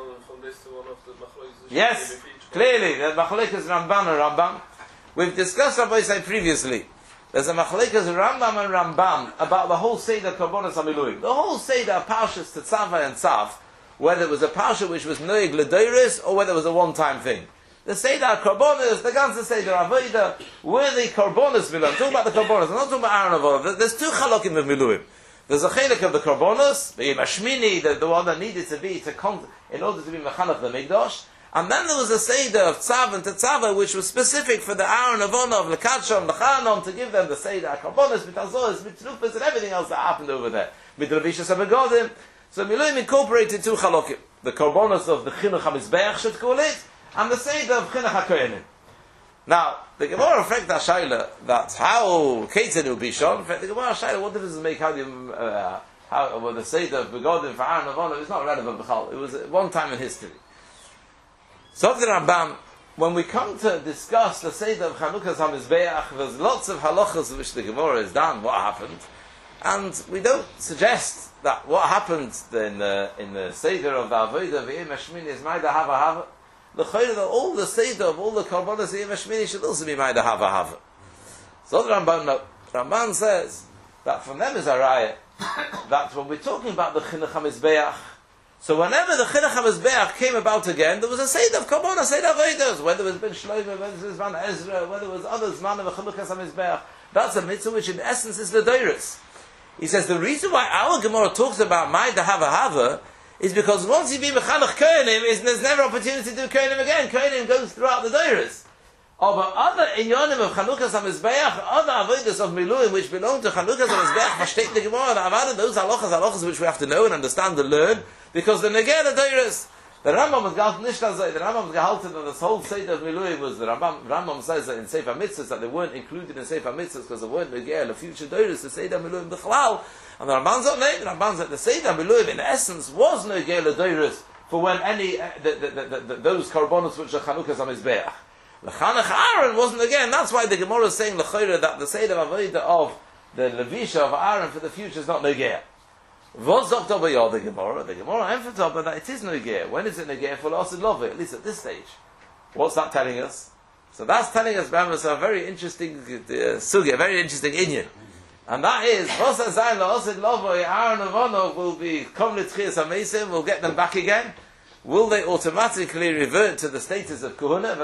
Yes, clearly, the Machlekes Ramban and Rambam. We've discussed Rabbi Yisai previously. There's a Machlekes Rambam and Rambam about the whole Seder Karbonos HaMiluim. The whole Seder Parshas Tetzava and Tzav, whether it was a Parsha which was Noeg L'Deiris or whether it was a one-time thing. The Seder Karbonos, the ganze Seder Avodah, were the Karbonos Miluim. I'm talking about the Karbonos, I'm not talking about Aaron Avodah. There's two Chalokim of Miluim. There's a Chelik of the Karbonos, the Mashmini, the, the one that needed to be, to con- in order to be Mechanach the Mikdash. And then there was a Seder of Tzav and Tetzava, which was specific for the Aaron Avodah, of Lekadshon, Lechanom, to give them the Seder Karbonos, Mitazos, Mitrufas, and everything else that happened over there. Mitruvishas Abegodim. So Miluim incorporated two Chalokim. The Karbonos of the Chinuch HaMizbeach, should call it, and the Seder of Chinuch HaKohenim. Now, the Gemara reflects that Shaila, that how Keitzad Bishon, in fact, the Gemara Shaila, what difference does it make how the, uh, how, well, the Seder of Begodim for Aaron of Onov, it's not relevant, B'chal. It was one time in history. So, the Rambam, when we come to discuss the Seder of Chanukas HaMizbeach, there's lots of halachas which the Gemara has done, what happened, and we don't suggest that what happened in the, in the Seder of the Avodah, V'yim Hashmini, is Maida Hava Hava. The Chayr, all the Seder of all the Karbonos V'yim Hashmini should also be Maida Hava Hava. So the Ramban, no, Ramban says that from them is a raya, that when we're talking about the Chinuch HaMizbeach, so whenever the Chinuch HaMizbeach came about again, there was a Seder of Karbonos, Seder of Eidos, whether it was Ben Shlomo, whether it was Ben Ezra, whether it was others, man of the Chinuch HaMizbeach. That's a mitzvah which in essence is the Deiris. He says the reason why our Gemara talks about Maida Hava Hava is because once you be Mechanach Kohenim, there's never opportunity to do Kohenim again. Kohenim goes throughout the Deiris. Oh, but other inyonim of Chanukas HaMizbeach, other avodas of Miluim which belong to Chanukas HaMizbeach, versteht the Gemara, the Avada, those halachas, halachas which we have to know and understand and learn, because the Negeh the Deiris. The Rambam was gehalten nicht as the Rambam was gehalten that this whole Seder of Miluim was, the Rambam, Rambam says that in Sefer Mitzvahs, that they weren't included in Sefer Mitzvahs because they weren't Negeh, the future Deiris, the Seder Miluim B'chalal. And the Ramban said, no, the Ramban said the Seder Miluim in essence was Negeh the Deiris for when any, uh, the, the, the, the, those Karbonos which are Chanukas HaMizbeach. L'chanach Aaron wasn't again, that's why the Gemara is saying L'chayra that the Seder Avodah of the Levisha of Aaron for the future is not Negeh. What's up to the Gemara? The Gemara emphasizes that it is Negeh. When is it Negeh? For L'osid Loveh, at least at this stage. What's that telling us? So that's telling us, Brahmas, a very interesting uh, sugya, a very interesting inyan. And that is, Vosa Zayin L'osid Loveh, Aaron of Onov will be Kom L'tchias HaMeisim, we'll get them back again. Will they automatically revert to the status of Kohuna?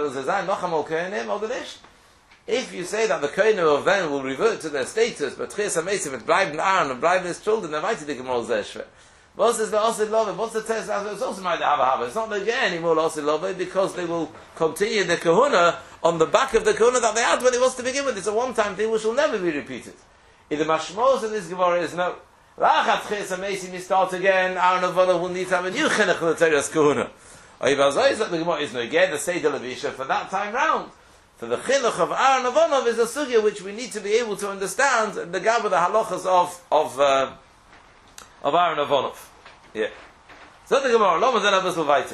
If you say that the Kohenim of them will revert to their status, but Tchias HaMeisim, it bleiben Aaron, and bleiben his children, then might the Gemara Zeshve. What's the Osid Love? What's the test? It's also might have a have. It's not again anymore Osid Love because they will continue the Kohuna on the back of the Kohuna that they had when it was to begin with. It's a one-time thing which will never be repeated. In the Mashmos in this Gemara is no. Lachat Tchias HaMeisim, you start again, Aaron of Vana will need to have a new Chinuch L'Teres Kohuna. Oivazai is that the Gemara is no again the Seder Levisha for that time round. For the chinuch of Aaron of Onov is a sugya which we need to be able to understand the gab of the halachas of of uh, of Aaron of Onov. Yeah. So the Gemara, Lama then Abbas Levaita.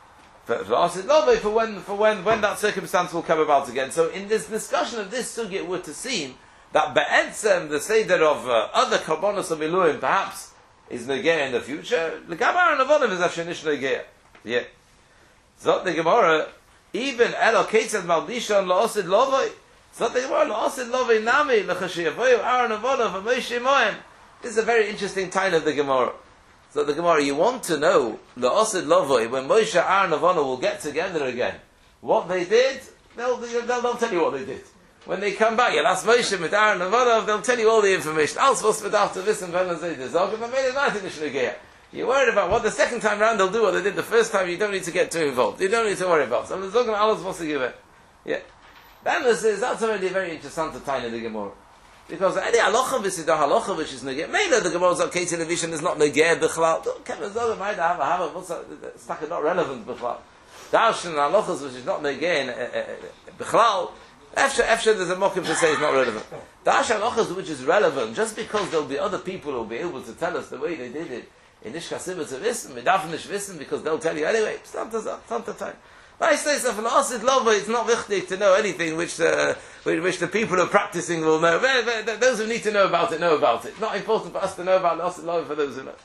For when, for when, when that circumstance will come about again. So in this discussion of this sugya, we're to see that Be'etzem, the Seder of uh, other Karbonos of Miluim, perhaps, is Negea in the future. The Gemara and Avonim is Ashenish Negea. Yeah. So the Gemara, even Elo Ketzad Maldishon La'osid Lovoi. So the Gemara, La'osid Lovoi Nami, L'chashiyavoyu, Aaron Avonim, V'Moshe Moem. This is a very interesting time of the Gemara. So the Gemara, you want to know the Osid Lovoi, when Moshe, Aaron, and Avona will get together again, what they did, they'll, they'll, they'll tell you what they did. When they come back, you'll ask Moshe, with Aaron, and Avona, they'll tell you all the information. Alles was mit after this and when they did. You're worried about what the second time round they'll do what they did the first time, you don't need to get too involved. You don't need to worry about it. So I'm talking about alles was to give it. Yeah. Then this is, that's already a very interesting time in the Gemara. Because any halacha v'sidah halacha which is negeh, maybe the Gemara's okay television is not negeh b'chlal. Kevin Zoga might have a have a what's that? It's not relevant b'chlal. Darshan halachas which is not negeh b'chlal. After after there's a mokim to say it's not relevant. Darshan halachas which is relevant just because there'll be other people who'll be able to tell us the way they did it in Ishkasibah to wissen, medafnish wissen because they'll tell you anyway. It's not the time. I say so for La'asid Lova, it's not wichtig to know anything which the, which the people who are practicing will know. Those who need to know about it, know about it. It's not important for us to know about La'asid Lova for those who know.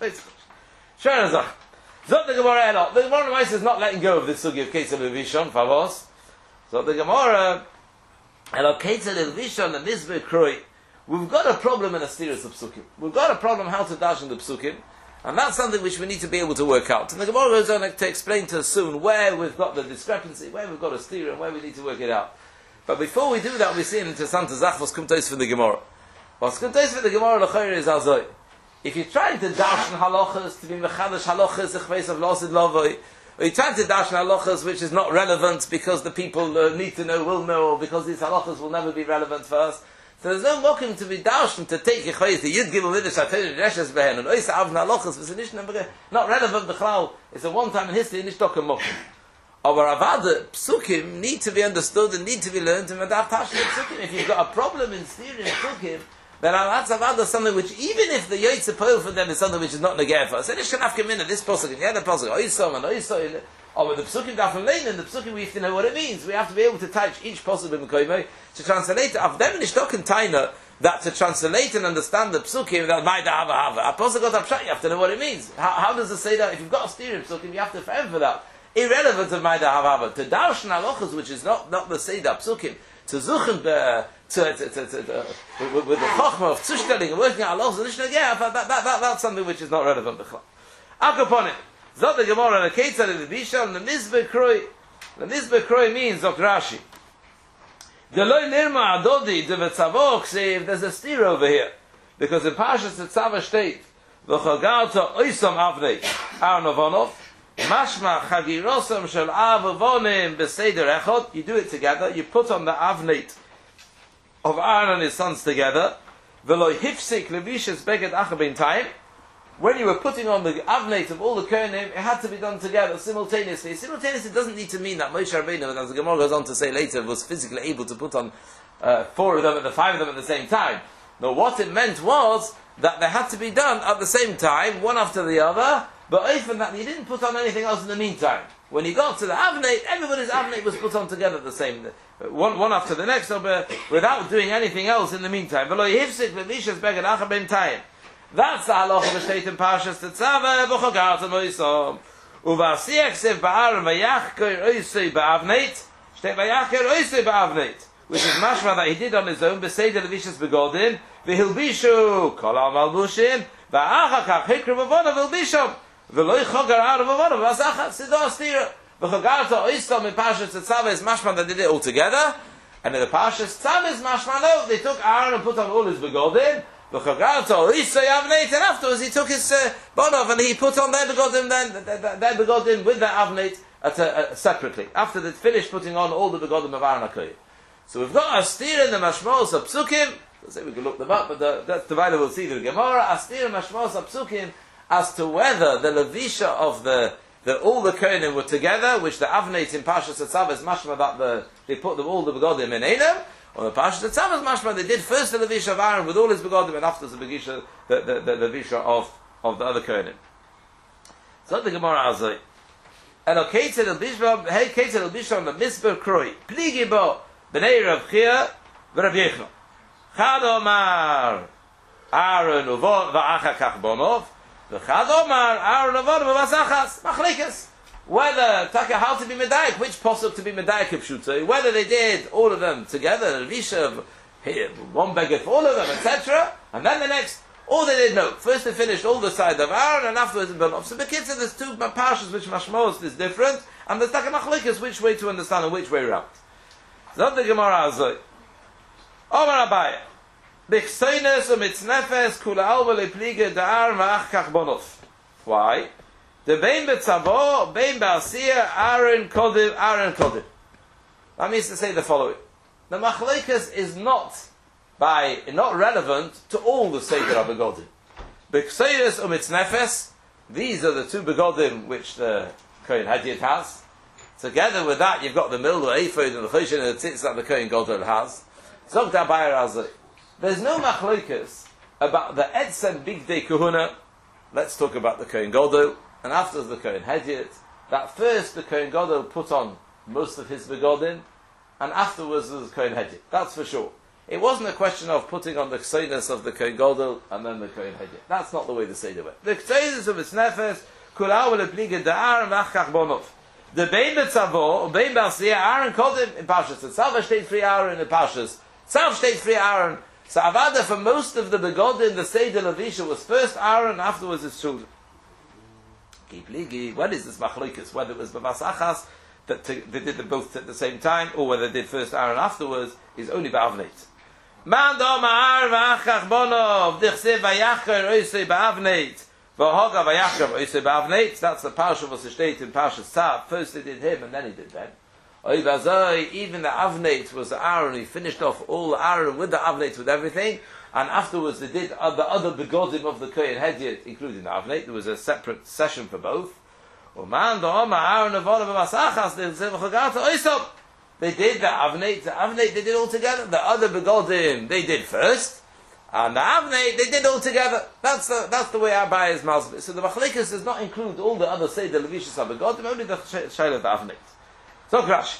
Sharon Zach. Zot the Gemara Elot. The Gemara Weiss is not letting go of this sugi of Ketzal Vishon, Favos. Zot the Gemara Elot Ketzal Vishon, the Mizbeh Kroi. We've got a problem in a Astiras of Psukim. We've got a problem how to dash in the Psukim. And that's something which we need to be able to work out. And the Gemara goes on to explain to us soon where we've got the discrepancy, where we've got a steer, and where we need to work it out. But before we do that, we see an interessant zach was kumtos from the Gemara. What's kumtos from the Gemara l'chayr is azoi. If you're trying to darshan halachas, to be mechadash halachas, the chveis of La'asid Lovoi, or you're trying to darshan halachas which is not relevant because the people uh, need to know, will know, or because these halachas will never be relevant for us, so there's no mokim to be darshan to take yichayis the yid gimel lidish atayr reshes behen and oisa avna halachas v'sinish not relevant b'chlal. It's a one time in history nish dokem mokim. Our avada psukim need to be understood and need to be learned in madav tashli psukim. If you've got a problem in steering psukim, then that's avada something which even if the yotze poil for them is something which is not negeh for us. And it should have come in this pasuk and the other pasuk oisa and oisa. Or with the psukim daf and lein and the psukim we have to know what it means. We have to be able to touch each pasuk in the to translate it. Of them nishtok taina that to translate and understand the psukim that might have a have a pasuk got upshot. You have to know what it means. How, how does it say that? If you've got a steering psukim, you have to forever for that. Irrelevant of might have have to darshan halachas, which is not not the seder psukim. To zuchen the to, to, to, to, to, with, with the chochma of tzushkeling and working out halachas and nishnak yeah, that, that, that, that that's something which is not relevant. Akapon it. Zot the Gemara and the Ketzal and the Bishal and the Mizbeh Kroi. The Mizbeh Kroi means Zot Rashi. The Loi Nirma Adodi the Vetzavok say if there's a steer over here because in Parshas Tetzavah state V'chagarta Oisam Avnei Aaron Avonov Mashma Chagirosam Shel Av Avonim B'Seder Echot. You do it together. You put on the Avneit of Aaron and his sons together. V'loi Hifsik Levishes Beged Achabin time. When you were putting on the avneit of all the kohanim, it had to be done together, simultaneously. Simultaneously doesn't need to mean that Moshe Rabbeinu, as the Gemara goes on to say later, was physically able to put on uh, four of them and the five of them at the same time. No, what it meant was that they had to be done at the same time, one after the other, but often that you didn't put on anything else in the meantime. When you got to the avneit, everybody's avneit was put on together at the same one, one after the next, without doing anything else in the meantime. That's the halacha of the in Parshas Tetzavah b'chogarta moisom. Uvasiach sev ba'aron v'yachker oisei ba'avneit. Shtei v'yachker oisei ba'avneit. Which is mashma that he did on his own. B'seider levishas begodin. V'hilbishu kol al-malbushim. V'achakach hikru v'vona v'hilbishom. V'loi chogar aaron v'vona v'asachach sido astira. V'chogarta oisom in Parshas Tetzavah is mashma that did it all together. And in the Parshas Tetzavah is mashma no. They took Aaron and put on all his begodin. And afterwards he took his uh, bonov and he put on their begodim then their begodim with their avneit at a, uh, separately. After they finished putting on all the begodim of Aaron HaKohen. So we've got Astir in the Mashmos of Psukim. Let's say we can look them up, but the, that's divided. We'll see the Gemara Astir and Mashmos of Psukim as to whether the levisha of the the all the kohenim were together, which the avneit in Parshas Tetzavah is mashma that the they put them all the begodim in Einem. On the Parshas Tetzavah mashma, they did first the levisha of Aaron with all his begodim, and after the begisha, the the, the levisha of of the other kohenim. So the Gemara Azai. And okay, to the Bishop, hey, Kate to the Bishop on the Misber Kroi. Pligibo, Bnei Rav Chia, Rav Yechno. Chad Omar, Aaron Uvot, Va'acha Kachbonov. V'chad Omar, Aaron Uvot, V'asachas. Machlikas. Whether, Taka, how to be Medaik, which possible to be Medaik of Shutai, whether they did all of them together, Risha, one beggar for all of them, et cetera. And then the next, or they did no. First they finished all the side of Aaron, and afterwards in Benov. So the kids said there's two parshas which mashmos is different, and there's Taka Machlikas, which way to understand and which way around. So the Gemara Azoi. Omar Abai. B'chsoines u'mitznefes kula alba lepliga da'ar v'ach kach bonov. Why? The bein betzavo, bein ba'asiyah, Aaron kodim, Aaron kodim. That means to say the following. The Machlikas is not by, not relevant to all the Seder of Begodim. B'chsoines u'mitznefes, these are the two Begodim which the Kohen Hadid has. Together with that, you've got the Mildo, Ephod, and the Choshen, and the Tzitz that the Kohen Gadol has. Zog Dabayar Azai. There's no Machlikas about the Etzem Big Day Kahuna. Let's talk about the Kohen Gadol, and after the Kohen Hadid. That first the Kohen Gadol put on most of his Begodim, and afterwards the Kohen Hadid. That's for sure. It wasn't a question of putting on the Kseinas of the Kohen Gadol and then the Kohen Hadid. That's not the way the Seder went. The Kseinas of its Nefesh, Kulaw lepliga da'ar and v'achkach bonov. The Bein Betzavo, Bein Ba'asiyah, Aaron Kodim in Pashas. The Tzava steht free Aaron in Pashas. Tzav steht free Aaron. So Avada, for most of the Begodim, the Seder Levisha was first Aaron, afterwards his children. Keep ligi. What is this Machlikas? Whether it was Bavas Achas, that they did them both at the same time, or whether they did first Aaron afterwards, is only Ba'avneit. Man do ma'ar v'achach bonov, dichsev v'yacher oisei Ba'avneit. V'hoga v'yachar v'oisei Ba'avneit. That's the Parsha was stated in Parsha Tzav. First they did him, and then he did them. Even the Avneit was the Aaron, he finished off all the Aaron with the Avneit, with everything, and afterwards they did uh, the other Begodim of the Kohen Hadid, including the Avneit. There was a separate session for both. They did the Avneit, the Avneit they did all together. The other Begodim they did first, and the Avneit they did all together. That's the, that's the way Abai is Malzbit. So the Machlikas does not include all the other Seder Levishas of Begodim, only the Shayla of the Avneit. So Rashi.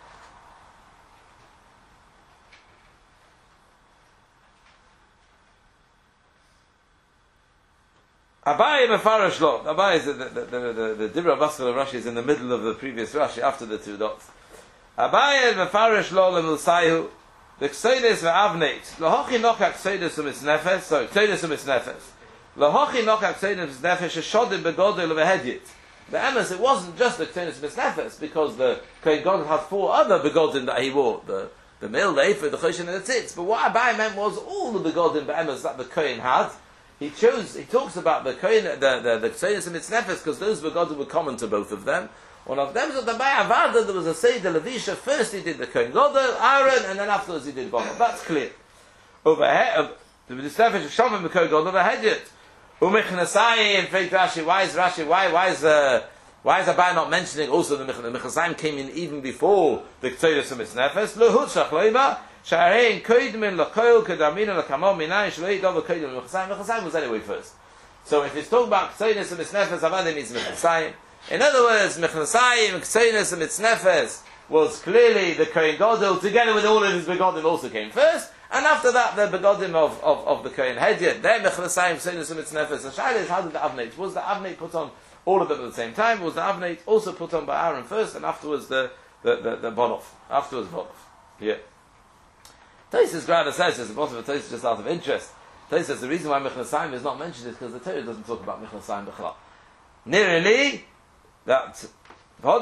Abai Mefarash Lo. Abai is the the the the, the Dibra Baskel of Rashi is in the middle of the previous Rashi after the two dots. Abai Mefarash Lo Lemilsayu. The Kseides ve'Avneit. Lahochi nochak Kseides u'mitznefes. Sorry, Kseides u'mitznefes. Lahochi nochak Kseides u'mitznefes sheshodim begodel ve'hedit. The Emes, it wasn't just the Kseides u'mitznefes, because the Kohen Gadol had four other begodim that he wore. The the Mil, the Ephod, the Choshen, and the Tzitz. But what Abai meant was all the begodim be'emes that the Kohen had. He chose, he talks about the Kohen, the, the, the Kseides u'mitznefes, because those begodim were common to both of them. One of them was the Abai Avada, there was a Seder Levisha. First he did the Kohen Gadol, Aaron, and then afterwards he did Bono. That's clear. Over here, the Mitzvah of Shavim, the Kohen Gadol, overhead it. Umichnasai, in fact, Rashi, why is Rashi, why, why is, uh, why is Abai not mentioning also the Michnasayim? The Michnasayim came in even before the Kteiros u'mitznefes. Lo hutshach loima, sha'arein koidmin l'koil kedamina l'kamon minayin sh'lo yidov l'koidmin l'Michnasayim. Michnasayim was anyway first. So if it's talking about Kteiros u'mitznefes, Abai means Michnasayim. In other words, Michnasayim, Kteiros u'mitznefes was clearly the Kohen Gadol, together with all of his begodim also came first. And after that, the begodim of, of, of the Kohen Hadid, their Michnasayim, Kteiros u'mitznefes. The Shaila is, how did the Avneit? Was the Avneit put on all of them at the same time? Was the Avneit also put on by Aaron first, and afterwards the the the, the Bonov? Afterwards Bonov. Yeah. Tosfos Grada says, at the bottom of Tosfos, just out of interest, Tosfos says the reason why Michnasayim is not mentioned is because the Torah doesn't talk about Michnasayim B'chlal. Nearly that. Aaron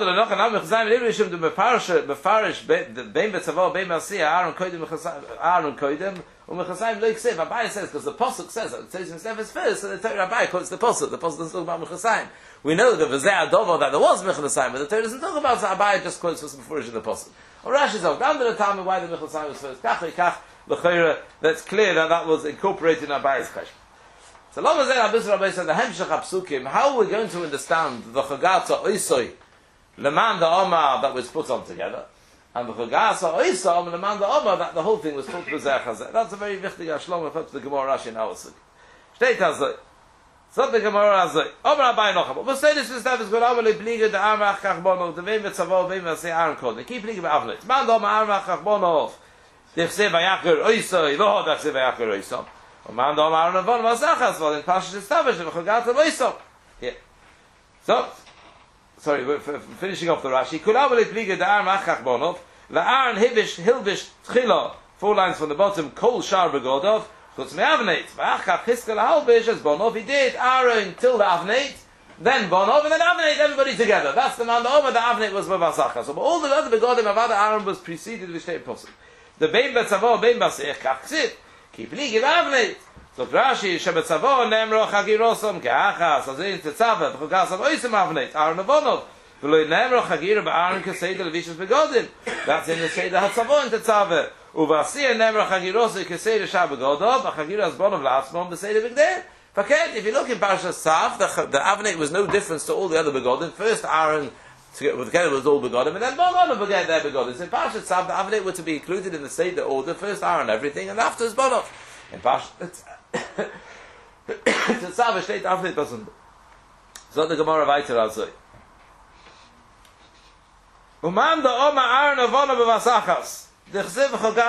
koidem, u'mechasayim lo yiksev. Abai says, because the Pasuk says, it says himself is first, so the Torah Abai quotes the Pasuk. The Pasuk doesn't talk about mechasayim. We know that v'zeh adovo, that there was mechasayim, but the Torah doesn't talk about it, so Abai just quotes what's before in the Pasuk. Or Rashi says, down to the time of why the mechasayim was first. Kach v'kach, l'chayra, that's clear that that was incorporated in Abai's question. So Lama Zeh Abbas Rabbi said, the Hemshech HaPsukim, how are we going to understand the Chagata Oisoi, Leman the Omar that was put on together, and the Chagasa Oisam, Leman the Omar that the whole thing was put B'zeh Chazeh. That's a very wichtig Ashlam referred to the Gemara Rashi in our Sugg. Steht also, So the Gemara has like, Omer Abai Nocham. But say this is that is good. Omer Libliga the Armach Kachbono. The Vim Tzavol Vim Say Aaron called. They keep Liga Avnit. Man Dom Armach Kachbono. They say Vayacher Oisoi. Lo that say Vayacher Oisom. Man Dom Aaron Von Masachas. Well, in Pasha established the Chogat Oisom. Yeah. So, sorry, we're finishing off the Rashi. Kulav Libliga the Armach Kachbono. The Aaron Hivish Hilvish Tchila. Four lines from the bottom. Kol Shar Begodov. Chutz me'avneit. V'achach Chizkel ha'albish as Bonov. He did Aaron till the avneit, then Bonov, and then avneit, everybody together. That's the man, the Omer, the avneit was Bavasachas. So all the other begodim of other Aaron was preceded with Shtei Posel. The Bein Betzavo, Bein Basich, Kach Chsid, Keep Ligi avneit. So Rashi, Shebetzavo, Nemro Chagirosom, Ke'achas, Azin Tetzava, V'chugas of Oisem avneit, Aaron of Bonov. V'loi Nemro Chagir, Ba'Aaron Keseda, Levishas begodim. That's in the Seder HaTzavo in Tetzava. Uvasir never chagirosu keseder shabagodov, a chagiras bonov la'atzmon b'seder b'gdei. Faket, if you look in Parashas Tzav, the, the avneit was no difference to all the other begodim. First Aaron together was all begodim, and then Bonov began their begodim. So in Parashas Tzav, the avneit were to be included in the seder order. First Aaron everything, and afterwards Bonov. In Parashas Tzav, steht avneit doesn't. So the Gemara weiter also. Uman da Oma Aaron avona b'vasachas. Sorry,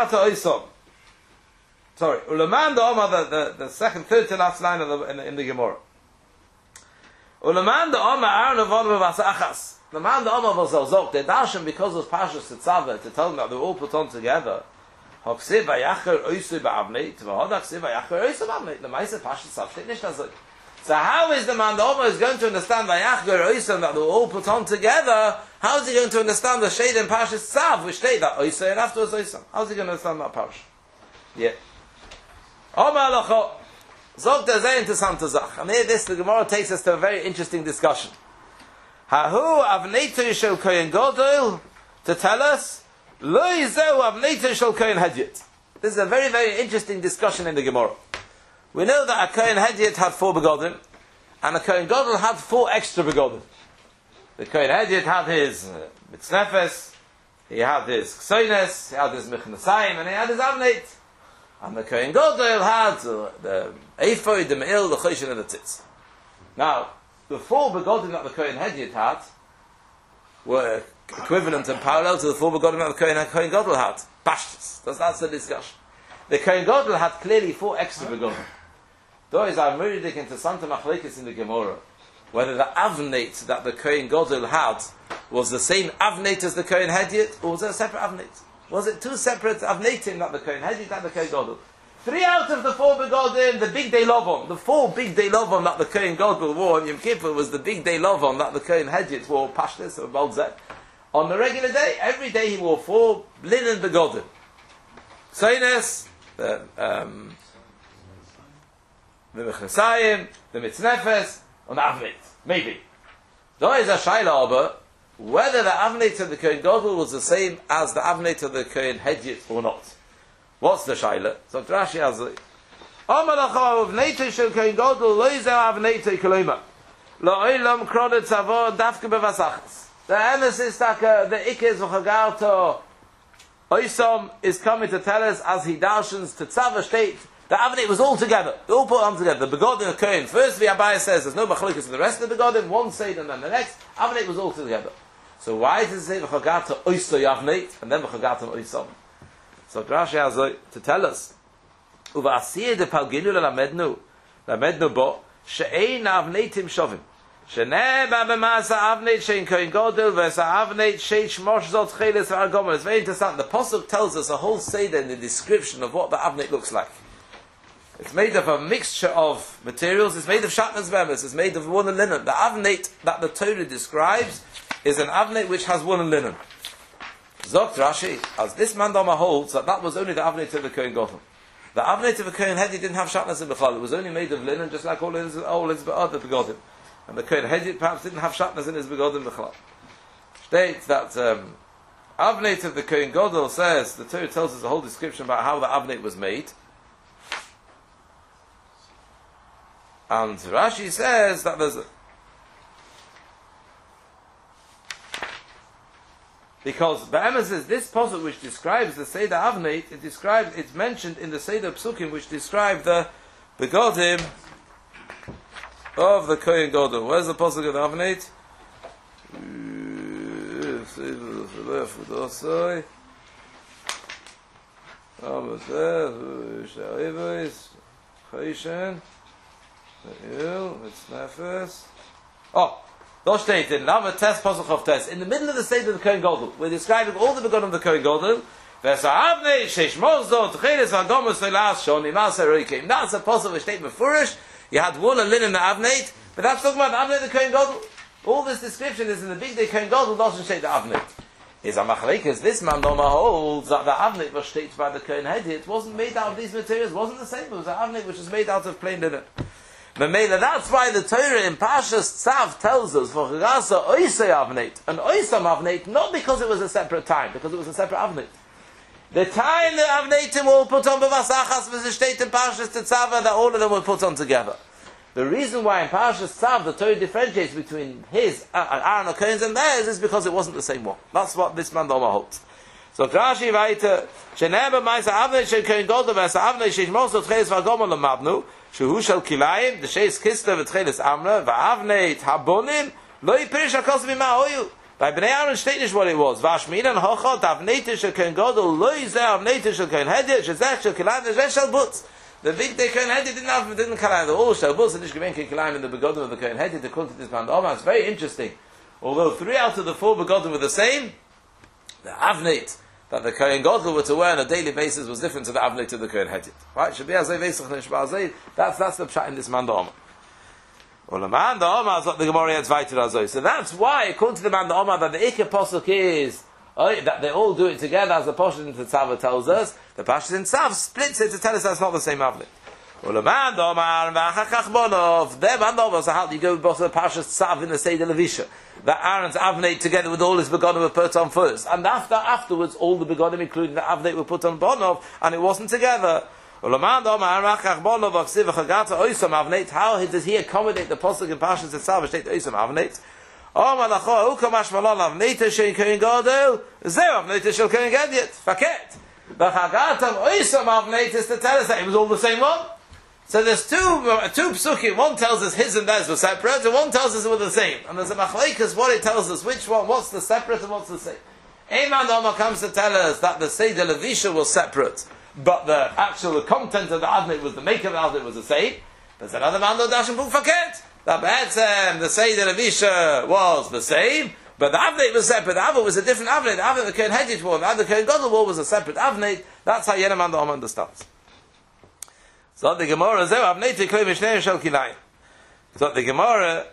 Ulaman the Omar, the, the, the second, third to last line of the, in, in the Gemara. Ulaman the Omar, Aaron of Omar Vasachas. The man the Omar was Zalzok, they dashed because of Pashas Tetzaveh to tell them that they were all put on together. Hoksiv Vayacher Oisui Ba'avneit, Vahodaksiv Vayacher Oisui Ba'avneit. The Maisa Pashas Tzaveh nicht das. So how is the man the Omar is going to understand Vayacher Oisui that they were all put on together? How is he going to understand the shade in Parashas Tzav, which state that Oisei and afterwards Oisam? How is he going to understand that Parash? Yeah. Omar Lacho. Zog der sehr interessante Sache. And here this, the Gemara takes us to a very interesting discussion. Hahu avneitu shel kohen gadol, to tell us, lo yizeu avneitu shel kohen hedyot. This is a very, very interesting discussion in the Gemara. We know that a kohen hedyot had four begodim, and a kohen gadol had four extra begodim. The Kohen Hedyot had his uh, mitznefes, he had his ksoines, he had his mechnasayim, and he had his avneit. And the Kohen Gadol had uh, the ephod, the me'il, the choshen, and the tzitz. Now, the four begodim that the Kohen Hedyot had were equivalent and parallel to the four begodim that the Kohen, Kohen Gadol had. Pashtus. That's, that's the discussion. The Kohen Gadol had clearly four extra begodim. Though is our muridik into Santa Machlekes in the Gemara, whether the avneit that the Kohen Gadol had was the same avneit as the Kohen Hedyot, or was it a separate avneit? Was it two separate avneitim that the Kohen Hedyot and the Kohen Gadol? Three out of the four begodim, the big day lovon, the four big day lovon that the Kohen Gadol wore on Yom Kippur was the big day lovon that the Kohen Hedyot wore, pashtus or balzeh. On the regular day, every day he wore four linen begodim. Soines, the um, the mechnesayim, the mitznefes, and the avneit. Maybe. There is a shaila aber whether the avneit of the Kohen Gadol was the same as the avneit of the Kohen Hedyot or not. What's the shaila? So Rashi has it. Amar lachav avneit shel Kohen Gadol lo yizeh avneit kolema lo olam kronet tzavo dafke bevasachas. The emphasis that uh, the ikes of Chagarto Oisom is coming to tell us as he darshans to Tzava state. The avneit was all together. They all put on together. The begodim of Kohen. First, the Abai says there's no machlokas in the rest of the begodim. One said and then the next. Avneit was all together. So why does it say v'chagata oisoy avneit and then v'chagata oisom? So Rashi has to tell us. Uva'asiyeh de palginu l'lamednu l'lamednu bo she'ein avneitim shovim she'neh ba'bemasa avneit she'in Kohen Gadol v'esa avneit she'in shmosh zot cheles v'argomon. It's very interesting. The Pasuk tells us a whole seder in the description of what the avneit looks like. It's made of a mixture of materials. It's made of shatnez bemis. It's made of wool and linen. The avneit that the Torah describes is an avneit which has wool and linen. Zokt Rashi, as this mandama holds that that was only the avneit of the Kohen Gadol. The avneit of the Kohen Hedyot didn't have shatnez in Bechal. It was only made of linen, just like all his all his other begodim. And the Kohen Hedyot perhaps didn't have shatnez in his begodim Bechal. States that um, avneit of the Kohen Gadol says the Torah tells us a whole description about how the avneit was made. And Rashi says that there's a, because Be'emes says this pasuk which describes the Seder Avneit, it describes, it's mentioned in the Seder Psukim which describe the begodim of the Kohen Gadol. Where's the pasuk of the Avneit? Oh, those stated. Now a test pasuk of test in the middle of the state of the Kohen Gadol. We're describing all the begotten of the Kohen Gadol. That's a possible statement furish. You had wool and linen and avneit, but that's talking about avneit the Kohen Gadol. All this description is in the big day Kohen Gadol doesn't state the avneit. Is a machlekes. This man Doma holds that the avneit was stated by the Kohen Hedit. It wasn't made out of these materials. It wasn't the same. It was an avneit which was made out of plain linen. Memela, that's why the Torah in Parshas Tzav tells us for Chagasa Oisei avneit, an Oisam avneit, not because it was a separate time, because it was a separate avneit. The time the Avneitim were put on B'vasachas was a state in Parshas Tetzava that all of them were put on together. The reason why in Parshas Tzav the Torah differentiates between his, uh, Aaron HaKohen's and theirs is because it wasn't the same one. That's what this man Doma holds. So Rashi weiter, Sheneba Maisa Avnei Shel Kohen Gadol V'asa Avnei Sheish Mosot Tcheles V'agomon L'madnu Shehu Shel Kilayim the Sheis Kislev V'tcheles Amra V'avnei Habonim Lo Yipirish HaKos B'ma Oyu. By Bnei Aaron state is what it was. Vashminan hochot avneitis shel Kohen Gadol lo yizeh avneitis shel Kohen Hedit shezeh shel Kilayim shezeh shel Butz. The big day Kohen Hedit didn't have didn't Kilayim. The all shel Butz and Ishgeven Kilayim in the begotten of the Kohen Hedit according to this man Doma. It's very interesting. Although three out of the four begotten were the same, the avneit that the Kohen Gadol were to wear on a daily basis was different to the avneit of the Kohen Hedit. Right? Should be as That's that's the pshat in this man Doma. So that's why, according to the man the Omar, that the Ikka Pasuk is oh, that they all do it together, as the Pasuk in Tzav tells us. The Pasuk in Tzav splits it to tell us that's not the same Avneit. Their man the Omar, so how do you go with the Pasuk Tzav in the Seder Levisha? That Aaron's Avneit together with all his begotten were put on first, and after afterwards all the begotten, including the Avneit, were put on Bonov, and it wasn't together. How does he accommodate the pasuk in Parshas Tzav state Oisam Avneit? Oh, malacho, ukamashmalon Avneit shel Kohen Gadol, zeh Avneit shel Kohen Hedit. Faket. The Chagat of Oisam Avneit is to tell us that it was all the same one. So there's two two psukim. One tells us his and theirs were separate, and one tells us it was the same. And there's a machlekes what it tells us which one, what's the separate and what's the same. Eiman Doma comes to tell us that the Seder Levisha was separate, but the actual content of the Avneit was the maker of the Avneit was the same. There's another man that doesn't forget that Be'etzem, the Seder Levisha was the same, but the Avneit was separate. The Avneit was a different Avneit. The Avneit the Kohen Hedit war, the Avneit the Kohen Gadol war was a separate Avneit. That's how Yenaman the Om understands. So the Gemara Zeu Avneit Klei Mishneim Shel Kilayim. So the Gemara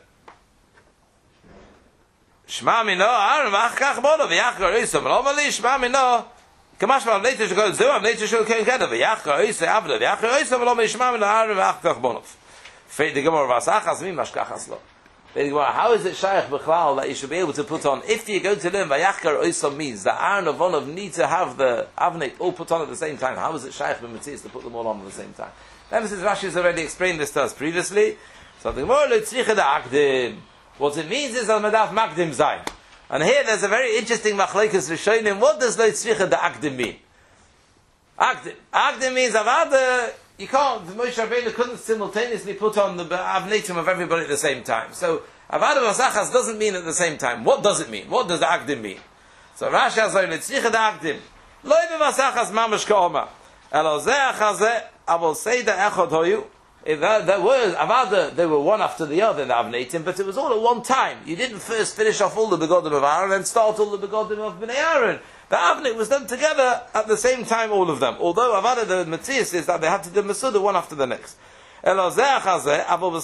Shma Mino Aaron V'achkach Bono V'yachkar Yisam V'lomali Shma Mino Kamash Avneit Shel Zeu Avneit Shel Kohen Gadol V'yachkar Yisam Avneit V'yachkar Yisam V'lomali Shma Mino Aaron V'achkach Bono. Feit the Gemara Vasachas Mi Mashkachas Lo. How is it shaykh b'chlal that you should be able to put on? If you go to learn Vayachkar Oisam means that Aaron of Onov need to have the Avneit all put on at the same time. How is it shaykh b'Metzias to put them all on at the same time? Nemesis Rashi has already explained this to us previously. So the Gemara Leitzricha da Akdim. What it means is al Medaf Makdim Zayin. And here there's a very interesting machlekes Rishonim. What does Leitzricha da Akdim mean? Akdim. Akdim means Avada. You can't, Moshe Rabbeinu couldn't simultaneously put on the Avneitim of everybody at the same time. So, Avada Vasachas doesn't mean at the same time. What does it mean? What does the Akdim mean? So, Rashi has said, Litzricha da Akdim. Loi Vasachas mamash ka'oma. Elo zeh achazeh, I will say that Echad hoyu. There were, Avada, they were one after the other in the Avneitim, but it was all at one time. You didn't first finish off all the begodim of Aaron and start all the begodim of Bnei Aaron. The Avneit was done together at the same time, all of them. Although Avada, the Metzias is that they had to do Masuda one after the next. There was no other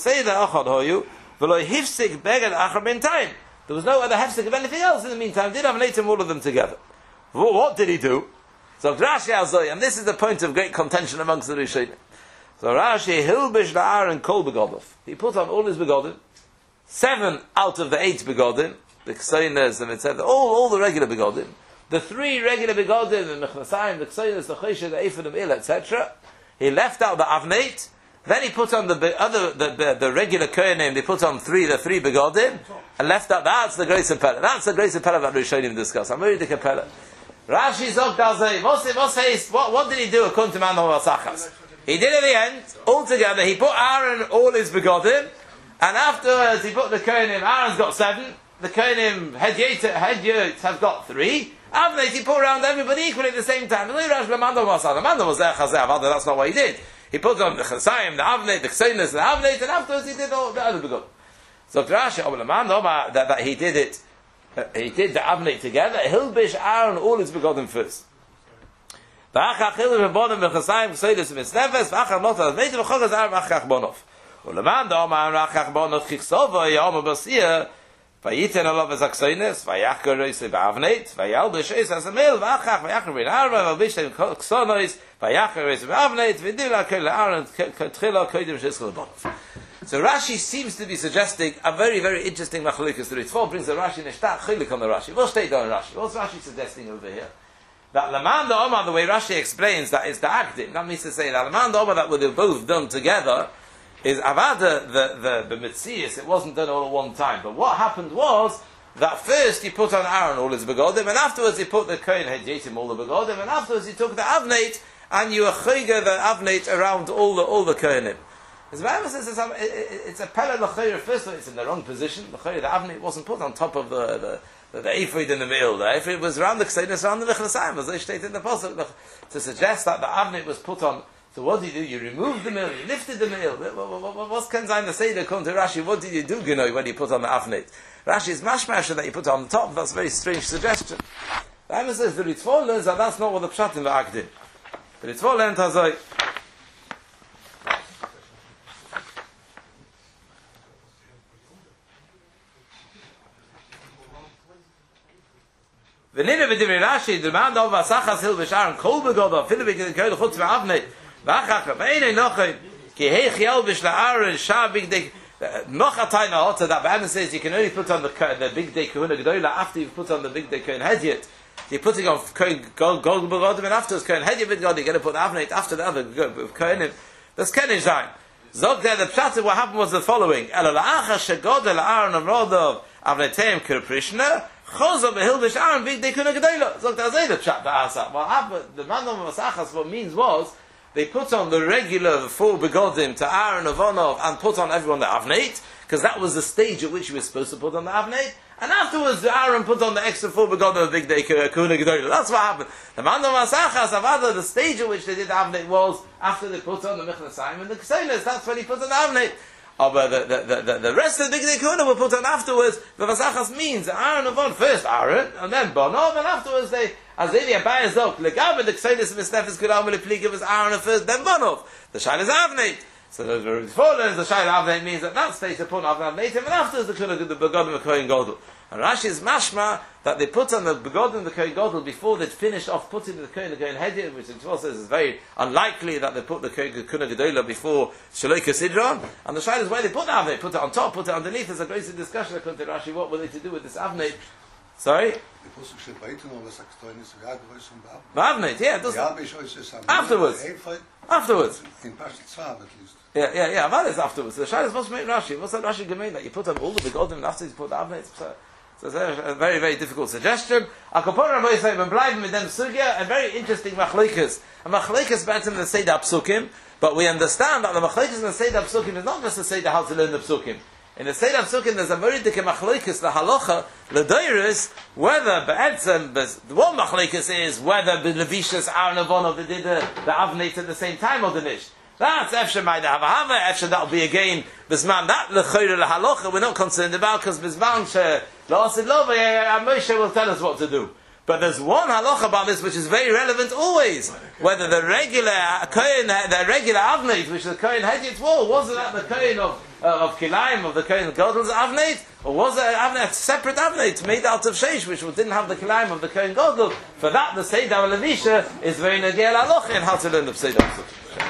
hefsek of anything else in the meantime. Did Avneitim all of them together? What did he do? So Rashi Azoi, and this is the point of great contention amongst the Rishonim. So Rashi Hilbish Aaron Kol Begodov. He put on all his begodim, seven out of the eight begodim, the Ksoinas, the Mitzvah, all all the regular begodim. The three regular begodim, the Mechnasayim, the Ksoinas, the Choshe, the Ephod, the Il, et cetera. He left out the Avneit. Then he put on the be- other, the, the, the regular Kohanim. They put on three, the three begodim, and left out. That's the Grace of Pella. That's the Grace of Pella that Rishonim discuss. I'm ready to Kapella. Rashi Zog Dazay. What what did he do according to Man Vasachas? He did at the end all together. He put Aaron all his begodim, And afterwards he put the Kohanim, Aaron's got seven, the Kohanim, Hedyot have got three, Avneit he put around everybody equally at the same time. Lamanda was there, Chazeh, that's not what he did. He put on the Chasayim, the Avneit, the Ksenis, the Avneit, and afterwards he did all the other Begod. So Rashi, that, that he did it, uh, he did the Avneit together, Hilbish Aaron, all his Begodim first. V'achach Hilbish Begodim, the Chasayim, Ksenis, the Misnefes, v'achach Notas, Avneit, v'chogaz Aaron, v'achach Bonov. Ulamanda Omar, v'achach Bonov, Chiksova, Yom Abasiyah, Vayiten alav as aksoines, vayachker reise ba'avneit, vayalbish es as a mil, v'achach, vayachker bin arva, v'albish them ksonois, vayachker reise ba'avneit, v'dila kele aaron, tchila koidim sheskel bonov. So Rashi seems to be suggesting a very, very interesting machalikas. The Ritva brings the Rashi neshtat chilik on the Rashi. We'll stay down Rashi. What's Rashi suggesting over here? That Laman da Omar, the way Rashi explains, that is the Akdim. That means to say that Laman da Omar, that were both done together, is Avada, the, the, the Metzias, it wasn't done all at one time. But what happened was, that first he put on Aaron all his Begodim, and afterwards he put the Kohen Hedyatim all the Begodim, and afterwards he took the Avneit, and you achiga the Avneit around all the, all the Kohenim. As the Bible says, it's a, it's a Pele L'chayr, first of all, it's in the wrong position. L'chayr, the Avneit wasn't put on top of the, the, the, the Ephod in the middle. The Ephod was around the Ksenis, around the Mechlasayim, as they stated in the Pasuk, to suggest that the Avneit was put on. So what did you do? You removed the meal, you lifted the meal. What's Kenzain the Seder come to Rashi? What did you do, Gnoi, when you put on the Avneit? Rashi is mashmasha that you put on the top. That's a very strange suggestion. The Bible says the Ritva learns that that's not what the Pshat in the Akdim. The Ritva learned as I. V'nina v'divri Rashi, the man of Asachas Hil B'Sharon, Kol B'Goda, Filibik in the Kohen Chutz V'Avneit, V'achach, V'einei Nochim, Ki Heich Yel B'Shla'aron, Shah Big Day, Nochatay Nahota, that Bible says you can only put on the, the Big Day Kohen Gedola after you've put on the Big Day Kohen Hedyot. You're putting on Kohen Gol B'Godim, and afterwards Kohen Hedyot B'Godim, you're going to put Avneit after the other Kohenim. That's Kohen Zayin. Zog there, the Pshat, what happened was the following, Elo La'acha Shegodel Aaron Avrodov, Avneitem Kirprishna, Chozo behilbish Aaron big they couldn't gedayla. So that's the pshat the asa. What happened? The man of Masachas what means was they put on the regular four begodim to Aaron Avonov and put on everyone the Avneit because that was the stage at which you were supposed to put on the Avneit. And afterwards Aaron put on the extra four begodim of big day couldn't gedayla. That's what happened. The man of Masachas Avada the stage at which they did the Avneit was after they put on the Mechlasayim and the Ksenis. That's when he put on the Avneit. Oh, but the, the, the, the rest of the Big Day Kuna were put on afterwards. The Vasachas means Aaron of on first Aaron, and then Bonov, and afterwards they, as they are by Azok, Legab, and the Ksenis of Misnefis Kulam, and the Pliga was Aaron first, then Bonov. The Shail is Avneit. So the followers, the Shail Avneit means that that stage they put on Avneit, and afterwards the Kuna, the Begodim, the Kohen Godel. And Rashi is mashma that they put on the Begodim, the Kohen Godel, before they'd finished off putting the Kohen, the Kohen Hedyot, which in Torah says is very unlikely that they put the Kohen Gedola before Shaloi Sidron. And the Shaila is why they put the Avneit, put it on top, put it underneath. There's a great discussion according to Rashi, what were they to do with this Avneit? Sorry? Avneit, yeah, it doesn't. Afterwards. Afterwards. Yeah, yeah, yeah, that is afterwards. The Shaila is supposed to make Rashi. What's that Rashi Gemein? That you put on all the Begodim and after you put the Avneit. So it's a, a very, very difficult suggestion. A Kapora Rabbi say, when bleiben with them sugya, a very interesting machleikas. A machleikas better than the Seder Psukim, but we understand that the machleikas in the Seder Psukim is not just the Seder how to learn the Psukim. In the Seder Psukim, there's a very dike machleikas, the halacha, the deiris, whether be'etzem, the one machleikas is whether the Levishas Aaron Avonov did the, the Avneit at the same time or the Nish. That's Efshe Maida Havahava, Efshe that'll be again, Bisman, that L'chayre L'halocha, we're not concerned about, because Bisman, L'asid Lova, Moshe will tell us what to do. But there's one halacha about this which is very relevant always. Whether the regular Kohen, the regular Avneit, which the Kohen Hedyot wore, was it at the Kohen of, uh, of Kilayim, of the Kohen Godel's Avneit, or was it an Avneit, a separate Avneit, made out of Sheish, which didn't have the Kilayim of the Kohen Godel? For that, the Seder Levisha is very Negel Halacha in how to learn the Seder.